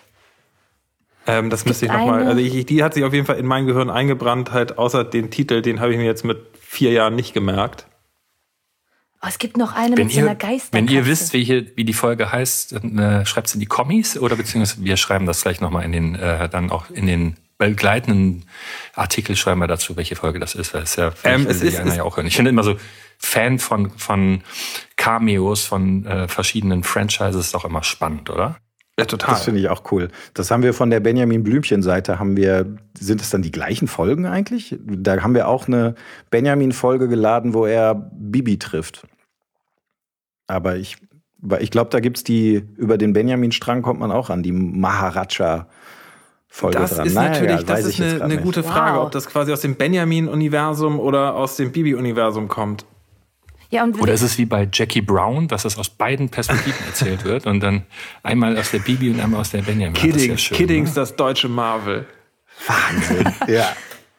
Ähm, das müsste ich nochmal, also ich, die hat sich auf jeden Fall in mein Gehirn eingebrannt, halt außer den Titel, den habe ich mir jetzt mit vier Jahren nicht gemerkt. Oh, es gibt noch eine wenn mit ihr, so einer Geisterkatze. Wenn ihr wisst, wie, hier, wie die Folge heißt, dann äh, schreibt es in die Kommis oder beziehungsweise wir schreiben das gleich nochmal in den, äh, dann auch in den begleitenden Artikel schreiben wir dazu, welche Folge das ist, weil es ja ähm, es ist, einer ja auch hören. Ich bin immer so Fan von, von Cameos von äh, verschiedenen Franchises, ist auch immer spannend, oder? Ja, total. Das finde ich auch cool. Das haben wir von der Benjamin Blümchen-Seite, haben wir, sind es dann die gleichen Folgen eigentlich? Da haben wir auch eine Benjamin-Folge geladen, wo er Bibi trifft. Aber ich, ich glaube, da gibt's die, über den Benjamin-Strang kommt man auch an, die Maharaja-Folge das dran. Ist naja, natürlich, ja, das ist eine, eine gute Frage, wow. ob das quasi aus dem Benjamin-Universum oder aus dem Bibi-Universum kommt. Ja, und Oder ist es wie bei Jackie Brown, dass das aus beiden Perspektiven erzählt wird und dann einmal aus der Bibi und einmal aus der Benjamin? Kiddings, das schön, Kiddings, ne? Das deutsche Marvel. Wahnsinn, ja.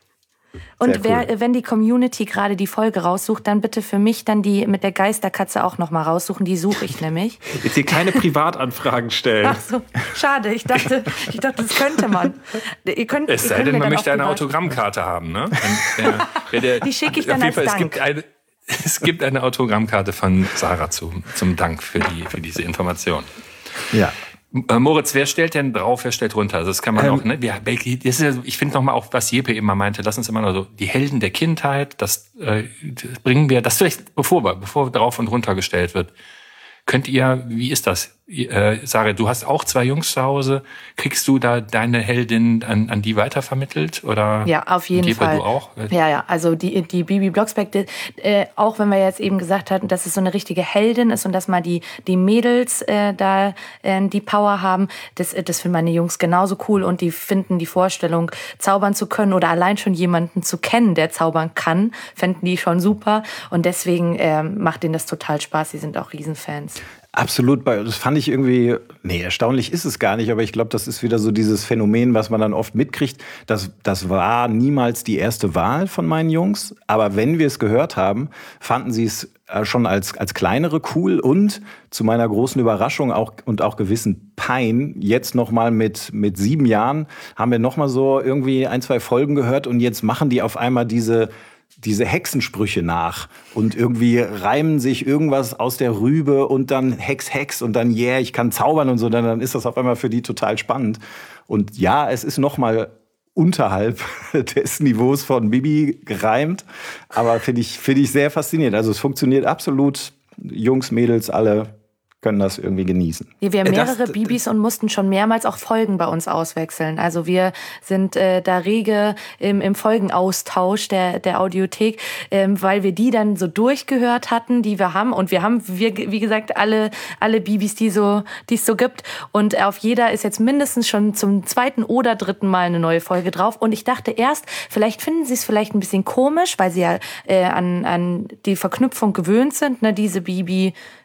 Und wer, cool. wenn die Community gerade die Folge raussucht, dann bitte für mich dann die mit der Geisterkatze auch noch mal raussuchen. Die suche ich nämlich. Jetzt hier keine Privatanfragen stellen. Ach so, schade. Ich dachte, ich dachte, das könnte man. Ihr könnt, Es ihr sei könnt denn, mir man dann möchte auch eine privat- Autogrammkarte haben, ne? Wenn der, wer der, Die schicke ich dann auf jeden als Fall, Dank. Es gibt eine, es gibt eine Autogrammkarte von Sarah zum, zum Dank für, die, für diese Information. Ja. Äh, Moritz, wer stellt denn drauf, wer stellt runter? Also das kann man Ähm, auch, ne? Wir, das ist ja, ich finde nochmal auch, was Jeppe immer meinte, lass uns immer noch so, die Helden der Kindheit, das, äh, das bringen wir, das vielleicht, bevor wir, bevor drauf und runter gestellt wird. Könnt ihr, wie ist das? Äh, Sarah, du hast auch zwei Jungs zu Hause. Kriegst du da deine Heldin an, an die weitervermittelt? Oder Ja, auf jeden Jeppe, Fall. du auch? Ja, ja, also die, die Bibi Blocksberg, die, äh, auch wenn wir jetzt eben gesagt hatten, dass es so eine richtige Heldin ist und dass mal die, die Mädels äh, da äh, die Power haben, das, das finden meine Jungs genauso cool und die finden die Vorstellung, zaubern zu können oder allein schon jemanden zu kennen, der zaubern kann, fänden die schon super und deswegen äh, macht denen das total Spaß, sie sind auch Riesenfans. Absolut, das fand ich irgendwie, nee, erstaunlich ist es gar nicht, aber ich glaube, das ist wieder so dieses Phänomen, was man dann oft mitkriegt. Das, das war niemals die erste Wahl von meinen Jungs, aber wenn wir es gehört haben, fanden sie es schon als, als kleinere cool und zu meiner großen Überraschung auch, und auch gewissen Pein, jetzt nochmal mit, mit sieben Jahren, haben wir nochmal so irgendwie ein, zwei Folgen gehört und jetzt machen die auf einmal diese diese Hexensprüche nach und irgendwie reimen sich irgendwas aus der Rübe und dann Hex, Hex und dann yeah, ich kann zaubern und so, dann, dann ist das auf einmal für die total spannend. Und ja, es ist noch mal unterhalb des Niveaus von Bibi gereimt, aber finde ich, finde ich sehr faszinierend. Also es funktioniert absolut, Jungs, Mädels, alle können das irgendwie genießen. Ja, wir haben Das- mehrere Bibis und mussten schon mehrmals auch Folgen bei uns auswechseln. Also wir sind äh, da rege im, im Folgenaustausch der, der Audiothek, ähm, weil wir die dann so durchgehört hatten, die wir haben. Und wir haben, wir, wie gesagt, alle, alle Bibis, die so, die es so gibt. Und auf jeder ist jetzt mindestens schon zum zweiten oder dritten Mal eine neue Folge drauf. Und ich dachte erst, vielleicht finden sie es vielleicht ein bisschen komisch, weil sie ja äh, an, an die Verknüpfung gewöhnt sind, ne, diese Bibi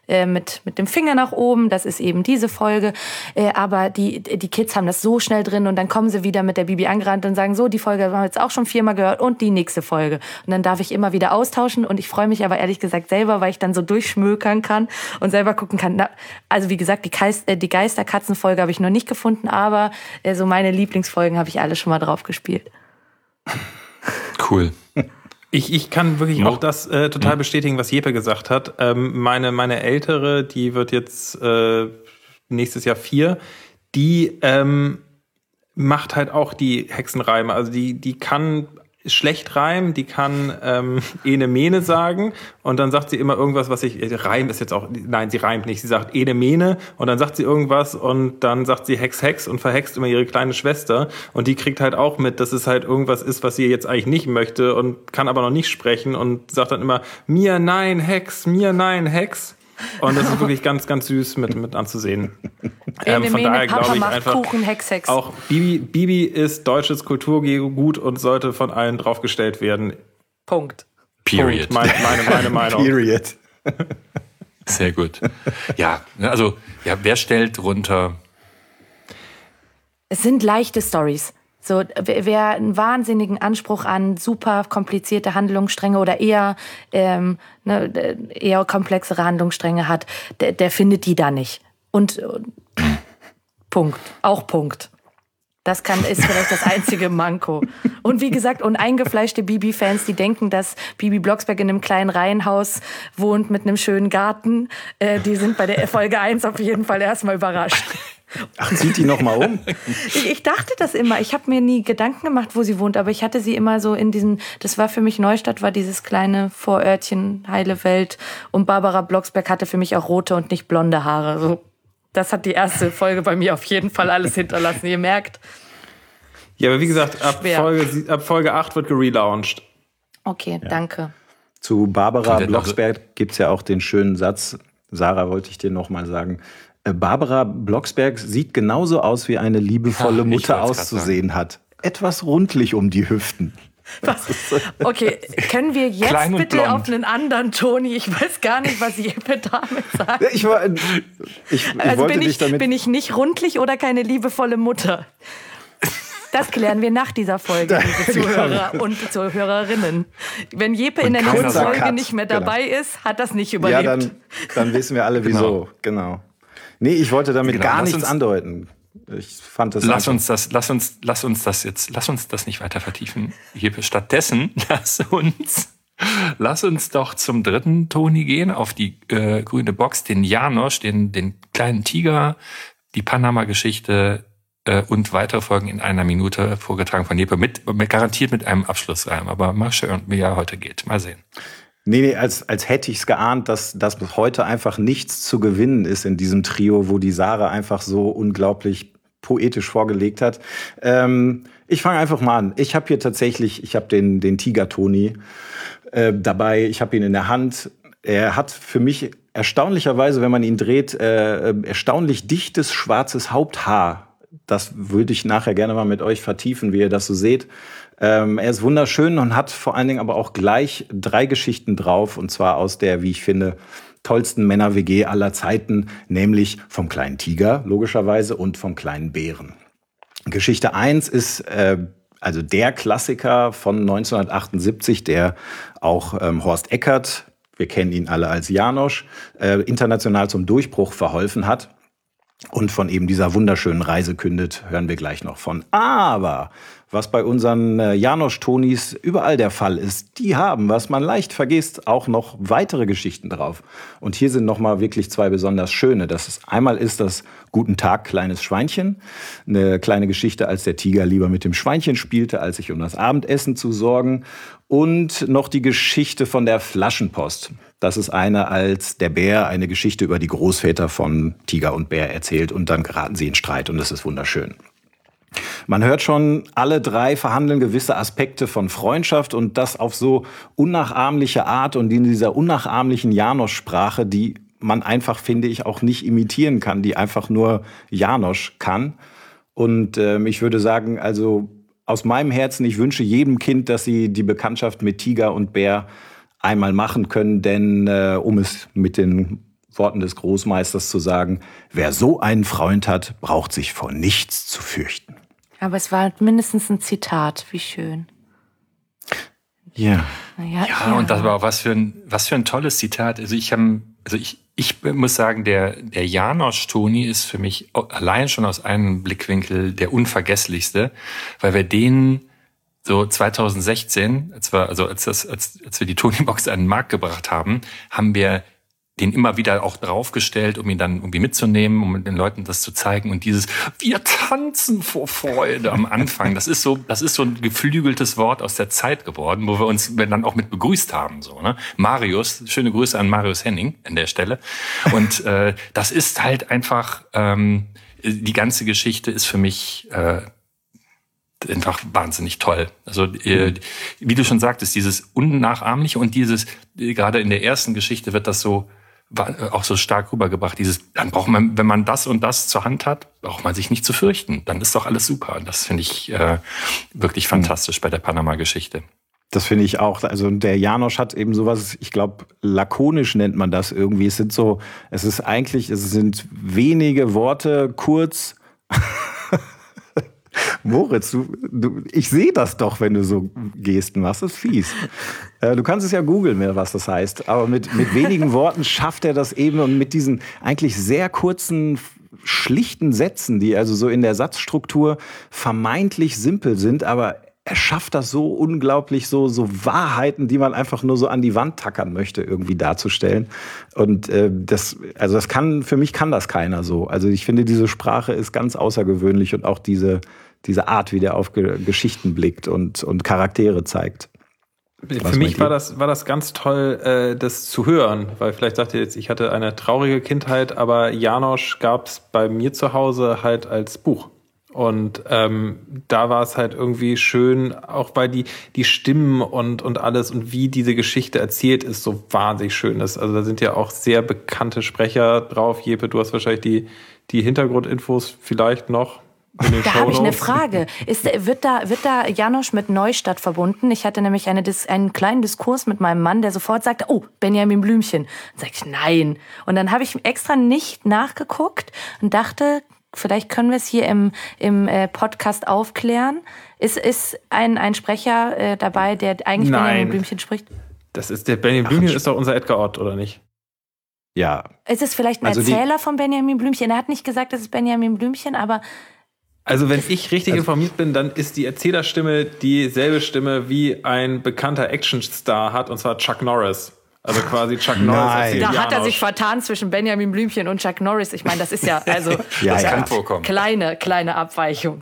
äh, mit, mit dem Finger nach oben. Das ist eben diese Folge. Äh, aber die, die Kids haben das so schnell drin und dann kommen sie wieder mit der Bibi angerannt und sagen, so, die Folge haben wir jetzt auch schon viermal gehört und die nächste Folge. Und dann darf ich immer wieder austauschen und ich freue mich aber ehrlich gesagt selber, weil ich dann so durchschmökern kann und selber gucken kann. Na, also wie gesagt, die, Geist, äh, die Geisterkatzen-Folge habe ich noch nicht gefunden, aber äh, so meine Lieblingsfolgen habe ich alle schon mal drauf gespielt. Cool. Ich, ich kann wirklich No. auch das äh, total bestätigen, was Jeppe gesagt hat. Ähm, meine, meine Ältere, die wird jetzt äh, nächstes Jahr vier, die ähm, macht halt auch die Hexenreime. Also die, die kann schlecht reimen, die kann ähm, ene mene sagen und dann sagt sie immer irgendwas, was ich, äh, Reim ist jetzt auch, nein, sie reimt nicht, sie sagt ene mene und dann sagt sie irgendwas und dann sagt sie Hex, Hex und verhext immer ihre kleine Schwester und die kriegt halt auch mit, dass es halt irgendwas ist, was sie jetzt eigentlich nicht möchte und kann aber noch nicht sprechen und sagt dann immer, mir nein, Hex, mir nein, Hex. Und das ist wirklich ganz, ganz süß mit, mit anzusehen. Ähm, von daher glaube ich einfach, Kuchen, Hex, Hex. auch Bibi, Bibi ist deutsches Kulturgut und sollte von allen draufgestellt werden. Punkt. Period. Punkt. Meine, meine, meine Meinung. Period. Sehr gut. Ja, also, ja, wer stellt runter? Es sind leichte Storys. So, wer einen wahnsinnigen Anspruch an super komplizierte Handlungsstränge oder eher, ähm, ne, eher komplexere Handlungsstränge hat, der, der findet die da nicht. Und äh, Punkt. Auch Punkt. Das kann, ist vielleicht das einzige Manko. Und wie gesagt, uneingefleischte Bibi-Fans, die denken, dass Bibi Blocksberg in einem kleinen Reihenhaus wohnt mit einem schönen Garten, äh, die sind bei der Folge eins auf jeden Fall erstmal überrascht. Ach, zieht die noch mal um? Ich, ich dachte das immer. Ich habe mir nie Gedanken gemacht, wo sie wohnt, aber ich hatte sie immer so in diesem, das war für mich Neustadt, war dieses kleine Vorörtchen, heile Welt. Und Barbara Blocksberg hatte für mich auch rote und nicht blonde Haare. So, das hat die erste Folge bei mir auf jeden Fall alles hinterlassen. Ihr merkt. Ja, aber wie gesagt, ab Folge, ab Folge acht wird gerelauncht. Okay, ja. Danke. Zu Barbara Blocksberg gibt es ja auch den schönen Satz, Sarah, wollte ich dir noch mal sagen, Barbara Blocksberg sieht genauso aus, wie eine liebevolle ja, Mutter auszusehen hat. Etwas rundlich um die Hüften. Was? Okay, können wir jetzt bitte blond. auf einen anderen Toni? Ich weiß gar nicht, was Jeppe damit sagt. Ja, ich war, ich, ich also wollte bin, ich, dich damit bin ich nicht rundlich oder keine liebevolle Mutter? Das klären wir nach dieser Folge, liebe Zuhörer und Zuhörerinnen. Wenn Jeppe und in der nächsten Folge Cut. nicht mehr dabei genau. ist, hat das nicht überlebt. Ja, dann, dann wissen wir alle, wieso. Genau. genau. Nee, ich wollte damit genau, gar nichts uns, andeuten. Ich fand das lass uns das, lass uns, lass uns das jetzt, lass uns das nicht weiter vertiefen. Stattdessen lass uns, lass uns doch zum dritten Toni gehen, auf die äh, grüne Box, den Janosch, den, den kleinen Tiger, die Panama-Geschichte äh, und weitere Folgen in einer Minute vorgetragen von Jeppe mit, mit garantiert mit einem Abschlussreim. Aber mal schauen, wie er heute geht. Mal sehen. Nee, nee, als, als hätte ich es geahnt, dass, dass heute einfach nichts zu gewinnen ist in diesem Trio, wo die Sarah einfach so unglaublich poetisch vorgelegt hat. Ähm, ich fange einfach mal an. Ich habe hier tatsächlich, ich habe den, den Tiger-Toni äh, dabei, ich habe ihn in der Hand. Er hat für mich erstaunlicherweise, wenn man ihn dreht, äh, erstaunlich dichtes, schwarzes Haupthaar. Das würde ich nachher gerne mal mit euch vertiefen, wie ihr das so seht. Ähm, er ist wunderschön und hat vor allen Dingen aber auch gleich drei Geschichten drauf, und zwar aus der, wie ich finde, tollsten Männer-W G aller Zeiten, nämlich vom kleinen Tiger, logischerweise, und vom kleinen Bären. Geschichte eins ist äh, also der Klassiker von neunzehnhundertachtundsiebzig, der auch ähm, Horst Eckert, wir kennen ihn alle als Janosch, äh, international zum Durchbruch verholfen hat. Und von eben dieser wunderschönen Reise kündet, hören wir gleich noch von. Aber was bei unseren äh, Janosch-Tonis überall der Fall ist, die haben, was man leicht vergisst, auch noch weitere Geschichten drauf. Und hier sind nochmal wirklich zwei besonders schöne. Das ist, einmal ist das Guten Tag, kleines Schweinchen. Eine kleine Geschichte, als der Tiger lieber mit dem Schweinchen spielte, als sich um das Abendessen zu sorgen. Und noch die Geschichte von der Flaschenpost. Das ist eine, als der Bär eine Geschichte über die Großväter von Tiger und Bär erzählt und dann geraten sie in Streit und das ist wunderschön. Man hört schon, alle drei verhandeln gewisse Aspekte von Freundschaft und das auf so unnachahmliche Art und in dieser unnachahmlichen Janosch-Sprache, die man einfach, finde ich, auch nicht imitieren kann, die einfach nur Janosch kann. Und äh, ich würde sagen, also aus meinem Herzen, ich wünsche jedem Kind, dass sie die Bekanntschaft mit Tiger und Bär einmal machen können, denn äh, um es mit den Worten des Großmeisters zu sagen, wer so einen Freund hat, braucht sich vor nichts zu fürchten. Aber es war mindestens ein Zitat, wie schön. Ja. Ja, ja, und das war was für ein, was für ein tolles Zitat. Also ich habe, also ich, ich muss sagen, der, der János Toni ist für mich allein schon aus einem Blickwinkel der unvergesslichste, weil wir den so zwanzig sechzehn, als wir, also als, das, als, als wir die Tony-Box an den Markt gebracht haben, haben wir den immer wieder auch draufgestellt, um ihn dann irgendwie mitzunehmen, um den Leuten das zu zeigen. Und dieses wir tanzen vor Freude am Anfang, das ist so, das ist so ein geflügeltes Wort aus der Zeit geworden, wo wir uns dann auch mit begrüßt haben. So, ne? Marius, schöne Grüße an Marius Henning an der Stelle. Und äh, das ist halt einfach, ähm, die ganze Geschichte ist für mich äh, einfach wahnsinnig toll. Also äh, wie du schon sagtest, dieses Unnachahmliche und dieses, äh, gerade in der ersten Geschichte wird das so war auch so stark rübergebracht. Dieses, dann braucht man, wenn man das und das zur Hand hat, braucht man sich nicht zu fürchten. Dann ist doch alles super. Und das finde ich äh, wirklich fantastisch bei der Panama-Geschichte. Das finde ich auch. Also der János hat eben sowas, ich glaube, lakonisch nennt man das irgendwie. Es sind so, es ist eigentlich, es sind wenige Worte, kurz. Moritz, du, du, ich sehe das doch, wenn du so Gesten machst. Das ist fies. Äh, du kannst es ja googeln, was das heißt. Aber mit, mit wenigen Worten schafft er das eben und mit diesen eigentlich sehr kurzen, schlichten Sätzen, die also so in der Satzstruktur vermeintlich simpel sind, aber er schafft das so unglaublich, so, so Wahrheiten, die man einfach nur so an die Wand tackern möchte, irgendwie darzustellen. Und äh, das, also das kann, für mich kann das keiner so. Also ich finde, diese Sprache ist ganz außergewöhnlich und auch diese, diese Art, wie der auf Ge- Geschichten blickt und, und Charaktere zeigt. Was für mich war das, war das ganz toll, äh, das zu hören, weil vielleicht sagt ihr jetzt, ich hatte eine traurige Kindheit, aber János gab es bei mir zu Hause halt als Buch. Und ähm, da war es halt irgendwie schön, auch weil die die Stimmen und und alles und wie diese Geschichte erzählt ist, so wahnsinnig schön ist. Also da sind ja auch sehr bekannte Sprecher drauf. Jeppe, du hast wahrscheinlich die die Hintergrundinfos vielleicht noch in den Da habe ich eine Frage. Ist, wird da wird da János mit Neustadt verbunden? Ich hatte nämlich eine, einen kleinen Diskurs mit meinem Mann, der sofort sagte, oh, Benjamin Blümchen. Dann sag ich, nein. Und dann habe ich extra nicht nachgeguckt und dachte, vielleicht können wir es hier im, im äh, Podcast aufklären. Ist, ist ein, ein Sprecher äh, dabei, der eigentlich Nein. Benjamin Blümchen spricht? Das ist der Benjamin Blümchen ist doch unser Edgar Ott, oder nicht? Ja. Ist es vielleicht ein Also Erzähler von Benjamin Blümchen? Er hat nicht gesagt, es ist Benjamin Blümchen, aber... Also wenn ich richtig also, informiert bin, dann ist die Erzählerstimme dieselbe Stimme, wie ein bekannter Actionstar hat, und zwar Chuck Norris. Also quasi Chuck Norris. Nein. Da János. hat er sich vertan zwischen Benjamin Blümchen und Chuck Norris. Ich meine, das ist ja also ja, das ja. kann vorkommen. kleine, kleine Abweichung.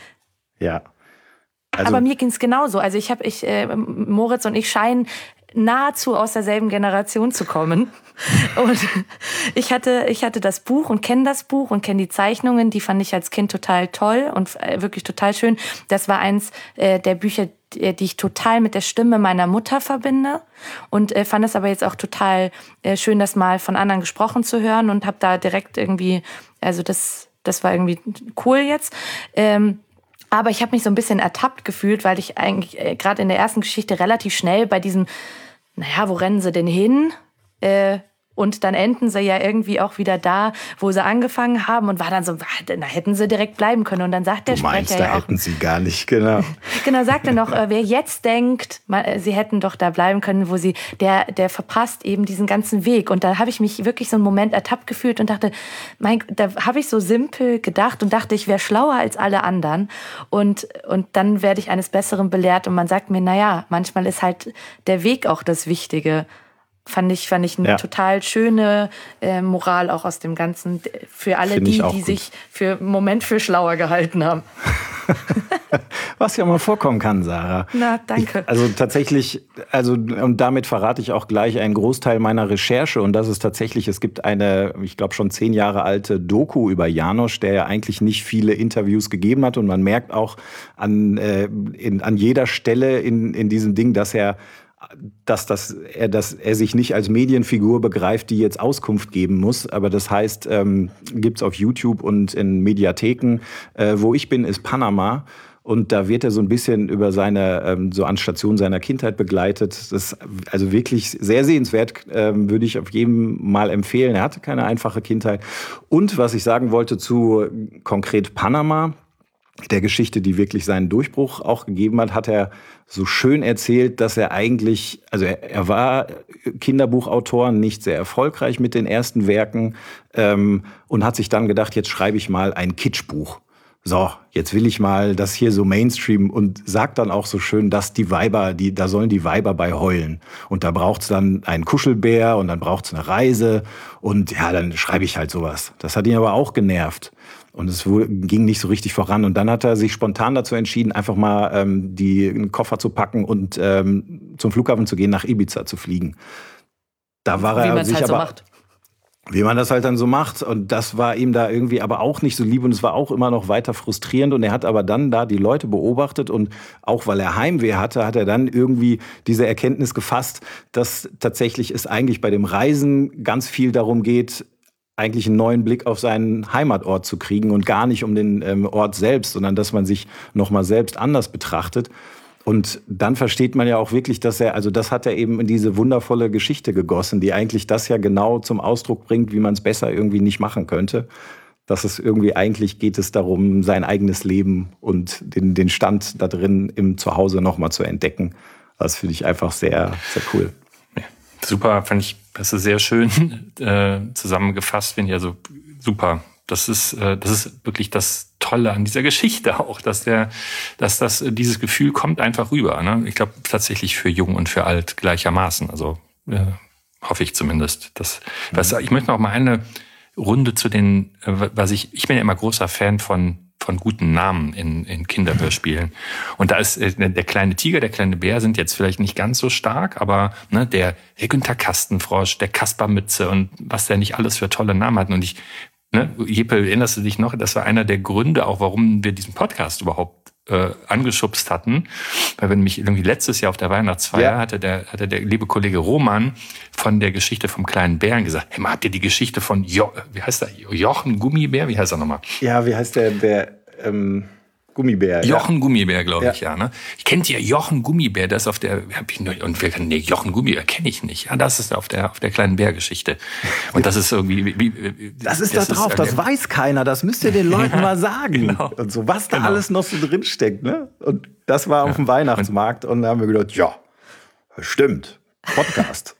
Ja. Also, Aber mir ging's genauso. Also ich habe, ich, äh, Moritz und ich scheinen nahezu aus derselben Generation zu kommen. Und ich hatte, ich hatte das Buch und kenne das Buch und kenne die Zeichnungen. Die fand ich als Kind total toll und äh, wirklich total schön. Das war eins äh, der Bücher, die ich total mit der Stimme meiner Mutter verbinde. Und äh, fand es aber jetzt auch total äh, schön, das mal von anderen gesprochen zu hören und habe da direkt irgendwie, also das, das war irgendwie cool jetzt. Ähm, Aber ich habe mich so ein bisschen ertappt gefühlt, weil ich eigentlich äh, gerade in der ersten Geschichte relativ schnell bei diesem, naja, wo rennen sie denn hin? Äh, und dann enden sie ja irgendwie auch wieder da, wo sie angefangen haben und war dann so, da hätten sie direkt bleiben können. Und dann sagt der du meinst, Sprecher da ja auch, hätten sie gar nicht, genau. genau, sagt er noch, äh, wer jetzt denkt, man, äh, sie hätten doch da bleiben können, wo sie, der, der verpasst eben diesen ganzen Weg. Und da habe ich mich wirklich so einen Moment ertappt gefühlt und dachte, mein, da habe ich so simpel gedacht und dachte, ich wäre schlauer als alle anderen. Und, und dann werde ich eines Besseren belehrt und man sagt mir, naja, manchmal ist halt der Weg auch das Wichtige. Fand ich, fand ich eine ja. total schöne äh, Moral auch aus dem Ganzen. Für alle Find die, ich auch die gut. sich für einen Moment für schlauer gehalten haben. Was ja mal vorkommen kann, Sarah. Na, danke. Ich, also tatsächlich, also und damit verrate ich auch gleich einen Großteil meiner Recherche. Und das ist tatsächlich, es gibt eine, ich glaube schon zehn Jahre alte Doku über János, der ja eigentlich nicht viele Interviews gegeben hat. Und man merkt auch an, äh, in, an jeder Stelle in, in diesem Ding, dass er dass, dass, er, dass er sich nicht als Medienfigur begreift, die jetzt Auskunft geben muss. Aber das heißt, ähm, gibt's auf YouTube und in Mediatheken. Äh, wo ich bin, ist Panama. Und da wird er so ein bisschen über seine, ähm, so an Station seiner Kindheit begleitet. Das ist also wirklich sehr sehenswert, ähm, würde ich auf jedem Mal empfehlen. Er hatte keine einfache Kindheit. Und was ich sagen wollte zu konkret Panama, der Geschichte, die wirklich seinen Durchbruch auch gegeben hat, hat er so schön erzählt, dass er eigentlich, also er, er war Kinderbuchautor, nicht sehr erfolgreich mit den ersten Werken ähm, und hat sich dann gedacht, jetzt schreibe ich mal ein Kitschbuch. So, jetzt will ich mal das hier so Mainstream und sagt dann auch so schön, dass die Weiber, die, da sollen die Weiber bei heulen. Und da braucht's dann einen Kuschelbär und dann braucht's eine Reise und ja, dann schreibe ich halt sowas. Das hat ihn aber auch genervt. Und es ging nicht so richtig voran. Und dann hat er sich spontan dazu entschieden, einfach mal ähm, die Koffer zu packen und ähm, zum Flughafen zu gehen, nach Ibiza zu fliegen. Da war Wie er man es sich halt so aber, macht. Wie man das halt dann so macht. Und das war ihm da irgendwie aber auch nicht so lieb. Und es war auch immer noch weiter frustrierend. Und er hat aber dann da die Leute beobachtet. Und auch weil er Heimweh hatte, hat er dann irgendwie diese Erkenntnis gefasst, dass tatsächlich es eigentlich bei dem Reisen ganz viel darum geht, eigentlich einen neuen Blick auf seinen Heimatort zu kriegen und gar nicht um den ähm, Ort selbst, sondern dass man sich nochmal selbst anders betrachtet. Und dann versteht man ja auch wirklich, dass er, also das hat er eben in diese wundervolle Geschichte gegossen, die eigentlich das ja genau zum Ausdruck bringt, wie man es besser irgendwie nicht machen könnte. Dass es irgendwie eigentlich geht es darum, sein eigenes Leben und den, den Stand da drin im Zuhause nochmal zu entdecken. Das finde ich einfach sehr, sehr cool. Ja, super, fand ich, das ist sehr schön äh, zusammengefasst, finde ich also super. Das ist, äh, das ist wirklich das Tolle an dieser Geschichte auch, dass der, dass das, dieses Gefühl kommt einfach rüber. Ne? Ich glaube tatsächlich für Jung und für Alt gleichermaßen. Also äh, hoffe ich zumindest. Das, mhm. was, ich möchte noch mal eine Runde zu den, äh, was ich, ich bin ja immer großer Fan von von guten Namen in, in Kinderhörspielen. Und da ist äh, der kleine Tiger, der kleine Bär sind jetzt vielleicht nicht ganz so stark, aber ne, der, der Günther Kastenfrosch, der Kaspar Mütze und was der nicht alles für tolle Namen hatten. Und ich, ne, Jeppe, erinnerst du dich noch? Das war einer der Gründe auch, warum wir diesen Podcast überhaupt äh, angeschubst hatten. Weil wenn mich irgendwie letztes Jahr auf der Weihnachtsfeier ja. hatte der, hatte der liebe Kollege Roman von der Geschichte vom kleinen Bären gesagt, hey, mal, habt ihr die Geschichte von jo, wie heißt der? Jochen Gummibär? Wie heißt er nochmal? Ja, wie heißt der, der ähm, Gummibär? Jochen ja. Gummibär, glaube ja. ich, ja. Ne? Kennt ihr Jochen Gummibär? Das auf der, hab ich nur, und wir nee, Jochen Gummibär kenne ich nicht. Ja, das ist auf der, auf der kleinen Bärgeschichte. Und das ist irgendwie, wie, wie, das ist das da drauf, ist, das weiß keiner, das müsst ihr den Leuten mal sagen. Genau. Und so, was da genau. alles noch so drin steckt, ne? Und das war auf ja. dem Weihnachtsmarkt und da haben wir gedacht, ja, stimmt, Podcast.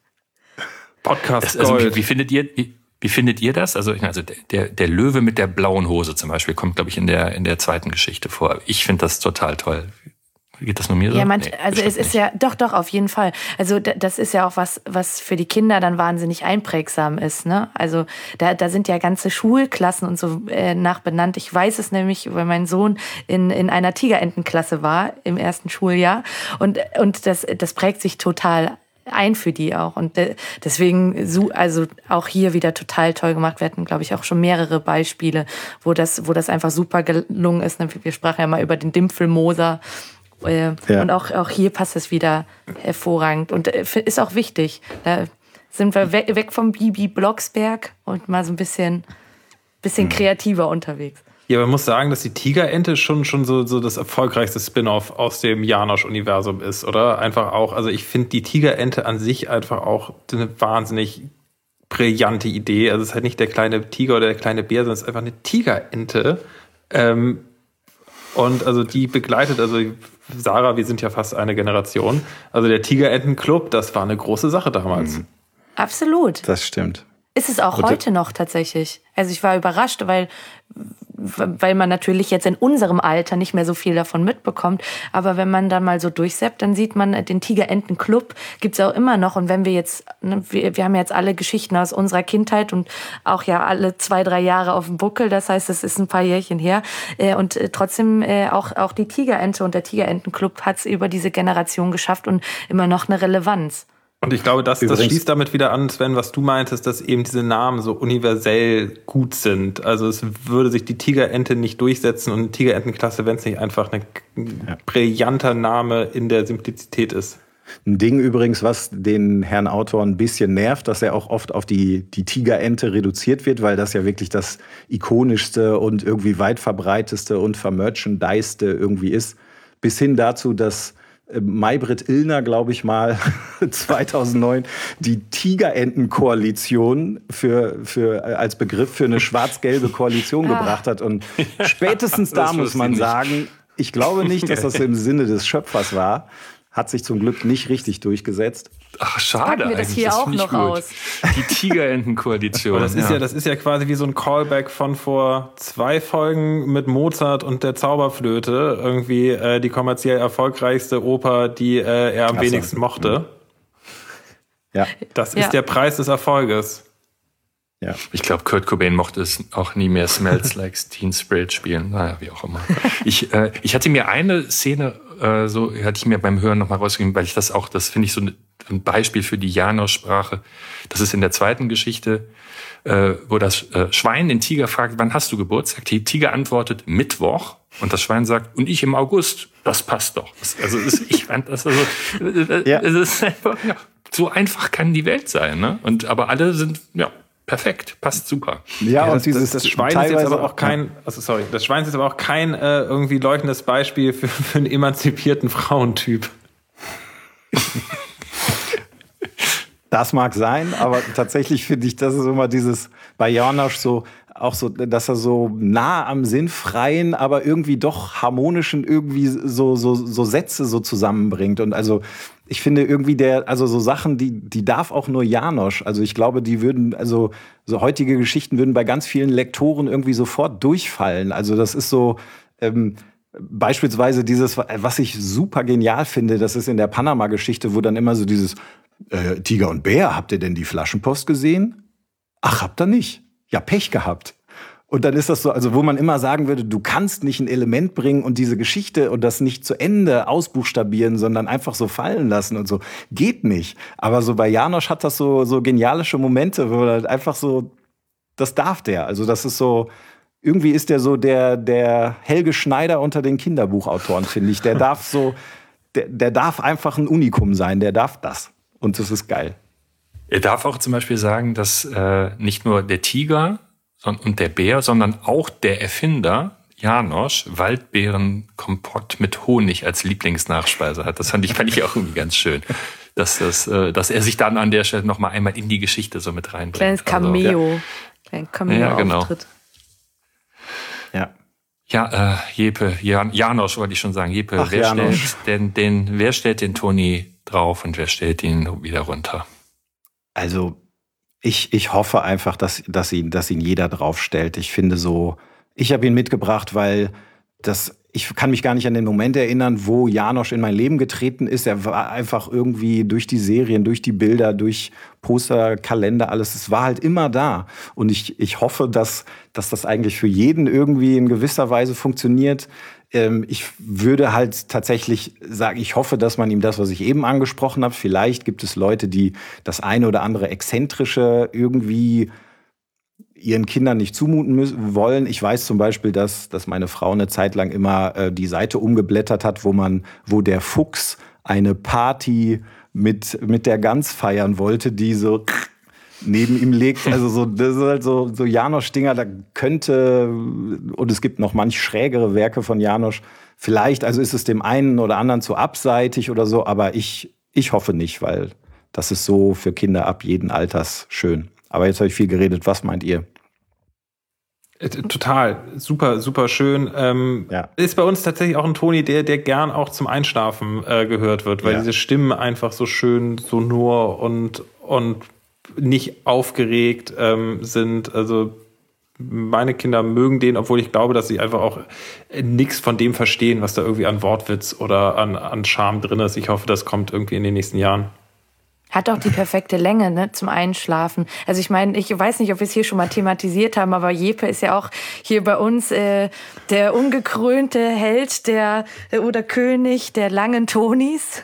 Podcast Gold. Also, wie, wie findet ihr, wie, Wie findet ihr das? Also, also der, der Löwe mit der blauen Hose zum Beispiel kommt, glaube ich, in der, in der zweiten Geschichte vor. Ich finde das total toll. Geht das nur mir so? Ja, man, nee, also es ist nicht. ja, doch, doch, auf jeden Fall. Also das ist ja auch was, was für die Kinder dann wahnsinnig einprägsam ist, ne? Also da, da sind ja ganze Schulklassen und so äh, nach benannt. Ich weiß es nämlich, weil mein Sohn in, in einer Tigerentenklasse war im ersten Schuljahr und, und das, das prägt sich total ein für die auch. Und deswegen, also auch hier wieder total toll gemacht. Wir hatten, glaube ich, auch schon mehrere Beispiele, wo das, wo das einfach super gelungen ist. Wir sprachen ja mal über den Dimpfelmoser. Ja. Und auch, auch hier passt es wieder hervorragend. Und ist auch wichtig. Da sind wir weg, weg vom Bibi Blocksberg und mal so ein bisschen, bisschen mhm. kreativer unterwegs. Ja, man muss sagen, dass die Tigerente schon, schon so, so das erfolgreichste Spin-off aus dem Janosch-Universum ist, oder? Einfach auch, also ich finde die Tigerente an sich einfach auch eine wahnsinnig brillante Idee. Also es ist halt nicht der kleine Tiger oder der kleine Bär, sondern es ist einfach eine Tigerente. Ähm, und also die begleitet, also Sarah, wir sind ja fast eine Generation. Also der Tigerentenclub, das war eine große Sache damals. Mhm. Absolut. Das stimmt. Ist es auch heute noch tatsächlich. Also ich war überrascht, weil, weil man natürlich jetzt in unserem Alter nicht mehr so viel davon mitbekommt. Aber wenn man dann mal so durchsappt, dann sieht man, den Tigerentenclub gibt es auch immer noch. Und wenn wir jetzt, ne, wir, wir haben jetzt alle Geschichten aus unserer Kindheit und auch ja alle zwei, drei Jahre auf dem Buckel. Das heißt, es ist ein paar Jährchen her. Und trotzdem auch, auch die Tigerente und der Tigerentenclub hat es über diese Generation geschafft und immer noch eine Relevanz. Und ich glaube, das, das schließt damit wieder an, Sven, was du meintest, dass eben diese Namen so universell gut sind. Also es würde sich die Tigerente nicht durchsetzen und eine Tigerentenklasse, wenn es nicht einfach ein ja. brillanter Name in der Simplizität ist. Ein Ding übrigens, was den Herrn Autor ein bisschen nervt, dass er auch oft auf die, die Tigerente reduziert wird, weil das ja wirklich das ikonischste und irgendwie weit verbreiteste und vermerchandiste irgendwie ist. Bis hin dazu, dass Maybrit Illner, glaube ich mal, zweitausendneun die Tigerenten-Koalition für, für, als Begriff für eine schwarz-gelbe Koalition ah. gebracht hat. Und spätestens da muss man sagen, ich glaube nicht, dass das im Sinne des Schöpfers war. Hat sich zum Glück nicht richtig durchgesetzt. Ach, schade wir das eigentlich. hier Das auch finde ich noch gut. aus. Die Tigerenten-Koalition. Das ist ja. ja, das ist ja quasi wie so ein Callback von vor zwei Folgen mit Mozart und der Zauberflöte. Irgendwie äh, die kommerziell erfolgreichste Oper, die äh, er am Ach wenigsten so. mochte. Ja. Das ja. ist der Preis des Erfolges. Ja. Ich glaube, Kurt Cobain mochte es auch nie mehr Smells Like Teen Spirit spielen. Naja, wie auch immer. Ich, äh, ich hatte mir eine Szene, äh, so hatte ich mir beim Hören nochmal rausgegeben, weil ich das auch, das finde ich so ein Beispiel für die Janosch-Sprache. Das ist in der zweiten Geschichte, äh, wo das äh, Schwein den Tiger fragt, wann hast du Geburtstag? Die Tiger antwortet, Mittwoch. Und das Schwein sagt, und ich im August. Das passt doch. Das, also ist, ich fand das also, äh, ja. es ist einfach, ja, so einfach kann die Welt sein, ne? Und aber alle sind, ja, perfekt, passt super. Ja, ja und das, dieses das, das Schwein ist jetzt aber auch kein, also sorry, das Schwein ist jetzt aber auch kein äh, irgendwie leuchtendes Beispiel für, für einen emanzipierten Frauentyp. Das mag sein, aber tatsächlich finde ich, das ist immer dieses bei Janosch so, auch so, dass er so nah am Sinnfreien, aber irgendwie doch harmonischen irgendwie so, so, so Sätze so zusammenbringt. Und also ich finde irgendwie der, also so Sachen, die, die darf auch nur Janosch. Also ich glaube, die würden, also so heutige Geschichten würden bei ganz vielen Lektoren irgendwie sofort durchfallen. Also das ist so, ähm, beispielsweise dieses, was ich super genial finde, das ist in der Panama-Geschichte, wo dann immer so dieses äh, Tiger und Bär, habt ihr denn die Flaschenpost gesehen? Ach, habt ihr nicht? Ja, Pech gehabt. Und dann ist das so, also wo man immer sagen würde, du kannst nicht ein Element bringen und diese Geschichte und das nicht zu Ende ausbuchstabieren, sondern einfach so fallen lassen und so. Geht nicht. Aber so bei Janosch hat das so, so genialische Momente, wo halt einfach so, das darf der. Also das ist so, irgendwie ist der so der, der Helge Schneider unter den Kinderbuchautoren, finde ich. Der darf so, der, der darf einfach ein Unikum sein, der darf das. Und das ist geil. Er darf auch zum Beispiel sagen, dass äh, nicht nur der Tiger und der Bär, sondern auch der Erfinder, Janosch, Waldbeerenkompott mit Honig als Lieblingsnachspeise hat. Das fand ich, fand ich auch irgendwie ganz schön. Dass, das, äh, dass er sich dann an der Stelle noch mal einmal in die Geschichte so mit reinbringt. Kleines Cameo. Also, ja. Kleines Cameo-Auftritt. Ja. Ja, äh, Jeppe, Jan, Janosch wollte ich schon sagen. Jeppe, Ach, wer, Janosch. stellt den, den, wer stellt den Toni drauf und wer stellt ihn wieder runter? Also ich, ich hoffe einfach, dass, dass, ihn, dass ihn jeder draufstellt. Ich finde so, ich habe ihn mitgebracht, weil das, ich kann mich gar nicht an den Moment erinnern, wo Janosch in mein Leben getreten ist. Er war einfach irgendwie durch die Serien, durch die Bilder, durch Poster, Kalender, alles. Es war halt immer da. Und ich, ich hoffe, dass, dass das eigentlich für jeden irgendwie in gewisser Weise funktioniert. Ähm, ich würde halt tatsächlich sagen, ich hoffe, dass man ihm das, was ich eben angesprochen habe, vielleicht gibt es Leute, die das eine oder andere Exzentrische irgendwie ihren Kindern nicht zumuten müssen, wollen. Ich weiß zum Beispiel, dass, dass meine Frau eine Zeit lang immer äh, die Seite umgeblättert hat, wo man, wo der Fuchs eine Party mit, mit der Gans feiern wollte, die so neben ihm liegt. Also so, das ist halt so, so Janosch-Dinger, da könnte, und es gibt noch manch schrägere Werke von Janosch, vielleicht, also ist es dem einen oder anderen zu abseitig oder so, aber ich, ich hoffe nicht, weil das ist so für Kinder ab jeden Alters schön. Aber jetzt habe ich viel geredet. Was meint ihr? Total. Super, super schön. Ähm, ja. Ist bei uns tatsächlich auch ein Toni, der, der gern auch zum Einschlafen äh, gehört wird, weil ja. diese Stimmen einfach so schön sonor und, und nicht aufgeregt ähm, sind. Also meine Kinder mögen den, obwohl ich glaube, dass sie einfach auch nichts von dem verstehen, was da irgendwie an Wortwitz oder an, an Charme drin ist. Ich hoffe, das kommt irgendwie in den nächsten Jahren. Hat auch die perfekte Länge, ne, zum Einschlafen. Also ich meine, ich weiß nicht, ob wir es hier schon mal thematisiert haben, aber Jeppe ist ja auch hier bei uns äh, der ungekrönte Held der oder König der langen Tonis.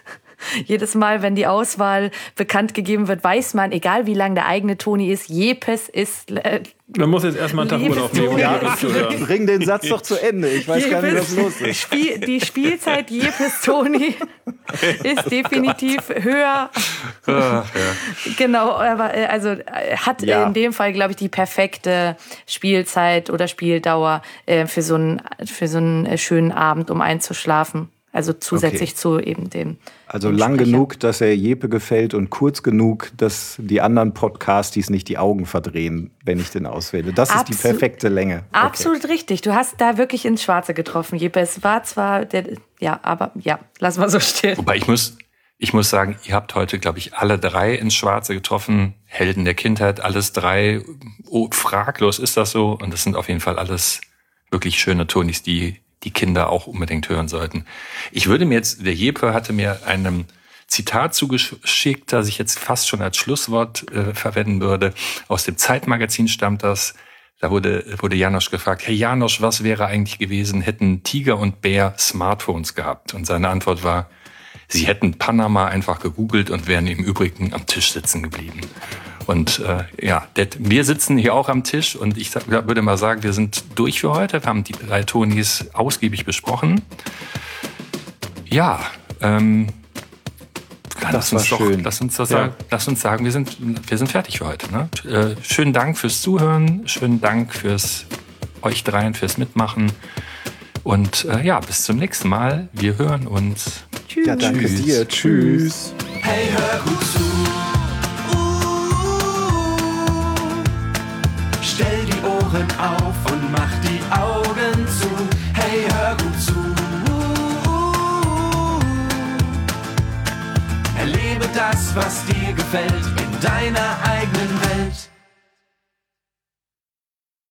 Jedes Mal, wenn die Auswahl bekannt gegeben wird, weiß man, egal wie lang der eigene Toni ist, Jepes ist... Äh, Man muss jetzt erstmal einen Tag Urlaub nehmen, um Jepes zu hören. Bring den Satz doch zu Ende. Ich weiß Jepes, gar nicht, was los ist. Spiel, die Spielzeit Jepes Toni ist definitiv höher. Ach, ja. Genau, aber also hat Ja. in dem Fall, glaube ich, die perfekte Spielzeit oder Spieldauer äh, für so einen für so einen schönen Abend, um einzuschlafen. Also zusätzlich Okay. zu eben dem. Also dem lang Sprecher. genug, dass er Jeppe gefällt und kurz genug, dass die anderen Podcasties nicht die Augen verdrehen, wenn ich den auswähle. Das ist die Absolut- perfekte Länge. Okay. Absolut richtig. Du hast da wirklich ins Schwarze getroffen, Jeppe. Es war zwar, der, ja, aber ja, lass mal so stehen. Wobei ich muss, ich muss sagen, ihr habt heute, glaube ich, alle drei ins Schwarze getroffen. Helden der Kindheit, alles drei. Oh, fraglos ist das so. Und das sind auf jeden Fall alles wirklich schöne Tonis, die die Kinder auch unbedingt hören sollten. Ich würde mir jetzt, der Jeppe hatte mir ein Zitat zugeschickt, das ich jetzt fast schon als Schlusswort äh, verwenden würde. Aus dem Zeitmagazin stammt das. Da wurde, wurde Janosch gefragt, hey Janosch, was wäre eigentlich gewesen, hätten Tiger und Bär Smartphones gehabt? Und seine Antwort war, sie hätten Panama einfach gegoogelt und wären im Übrigen am Tisch sitzen geblieben. Und äh, ja, det, wir sitzen hier auch am Tisch und ich sag, würde mal sagen, wir sind durch für heute. Wir haben die drei Tonis ausgiebig besprochen. Ja, ähm, Das lass war uns doch, schön. lass uns doch Ja. sagen, lass uns sagen, wir sind, wir sind fertig für heute. Ne? Äh, schönen Dank fürs Zuhören, schönen Dank fürs euch dreien fürs Mitmachen und äh, ja, bis zum nächsten Mal. Wir hören uns. Tschüss. Ja, danke Tschüss. dir. Tschüss. Hey, hör gut zu. Stell die Ohren auf und mach die Augen zu. Hey, hör gut zu. Erlebe das, was dir gefällt, in deiner eigenen Welt.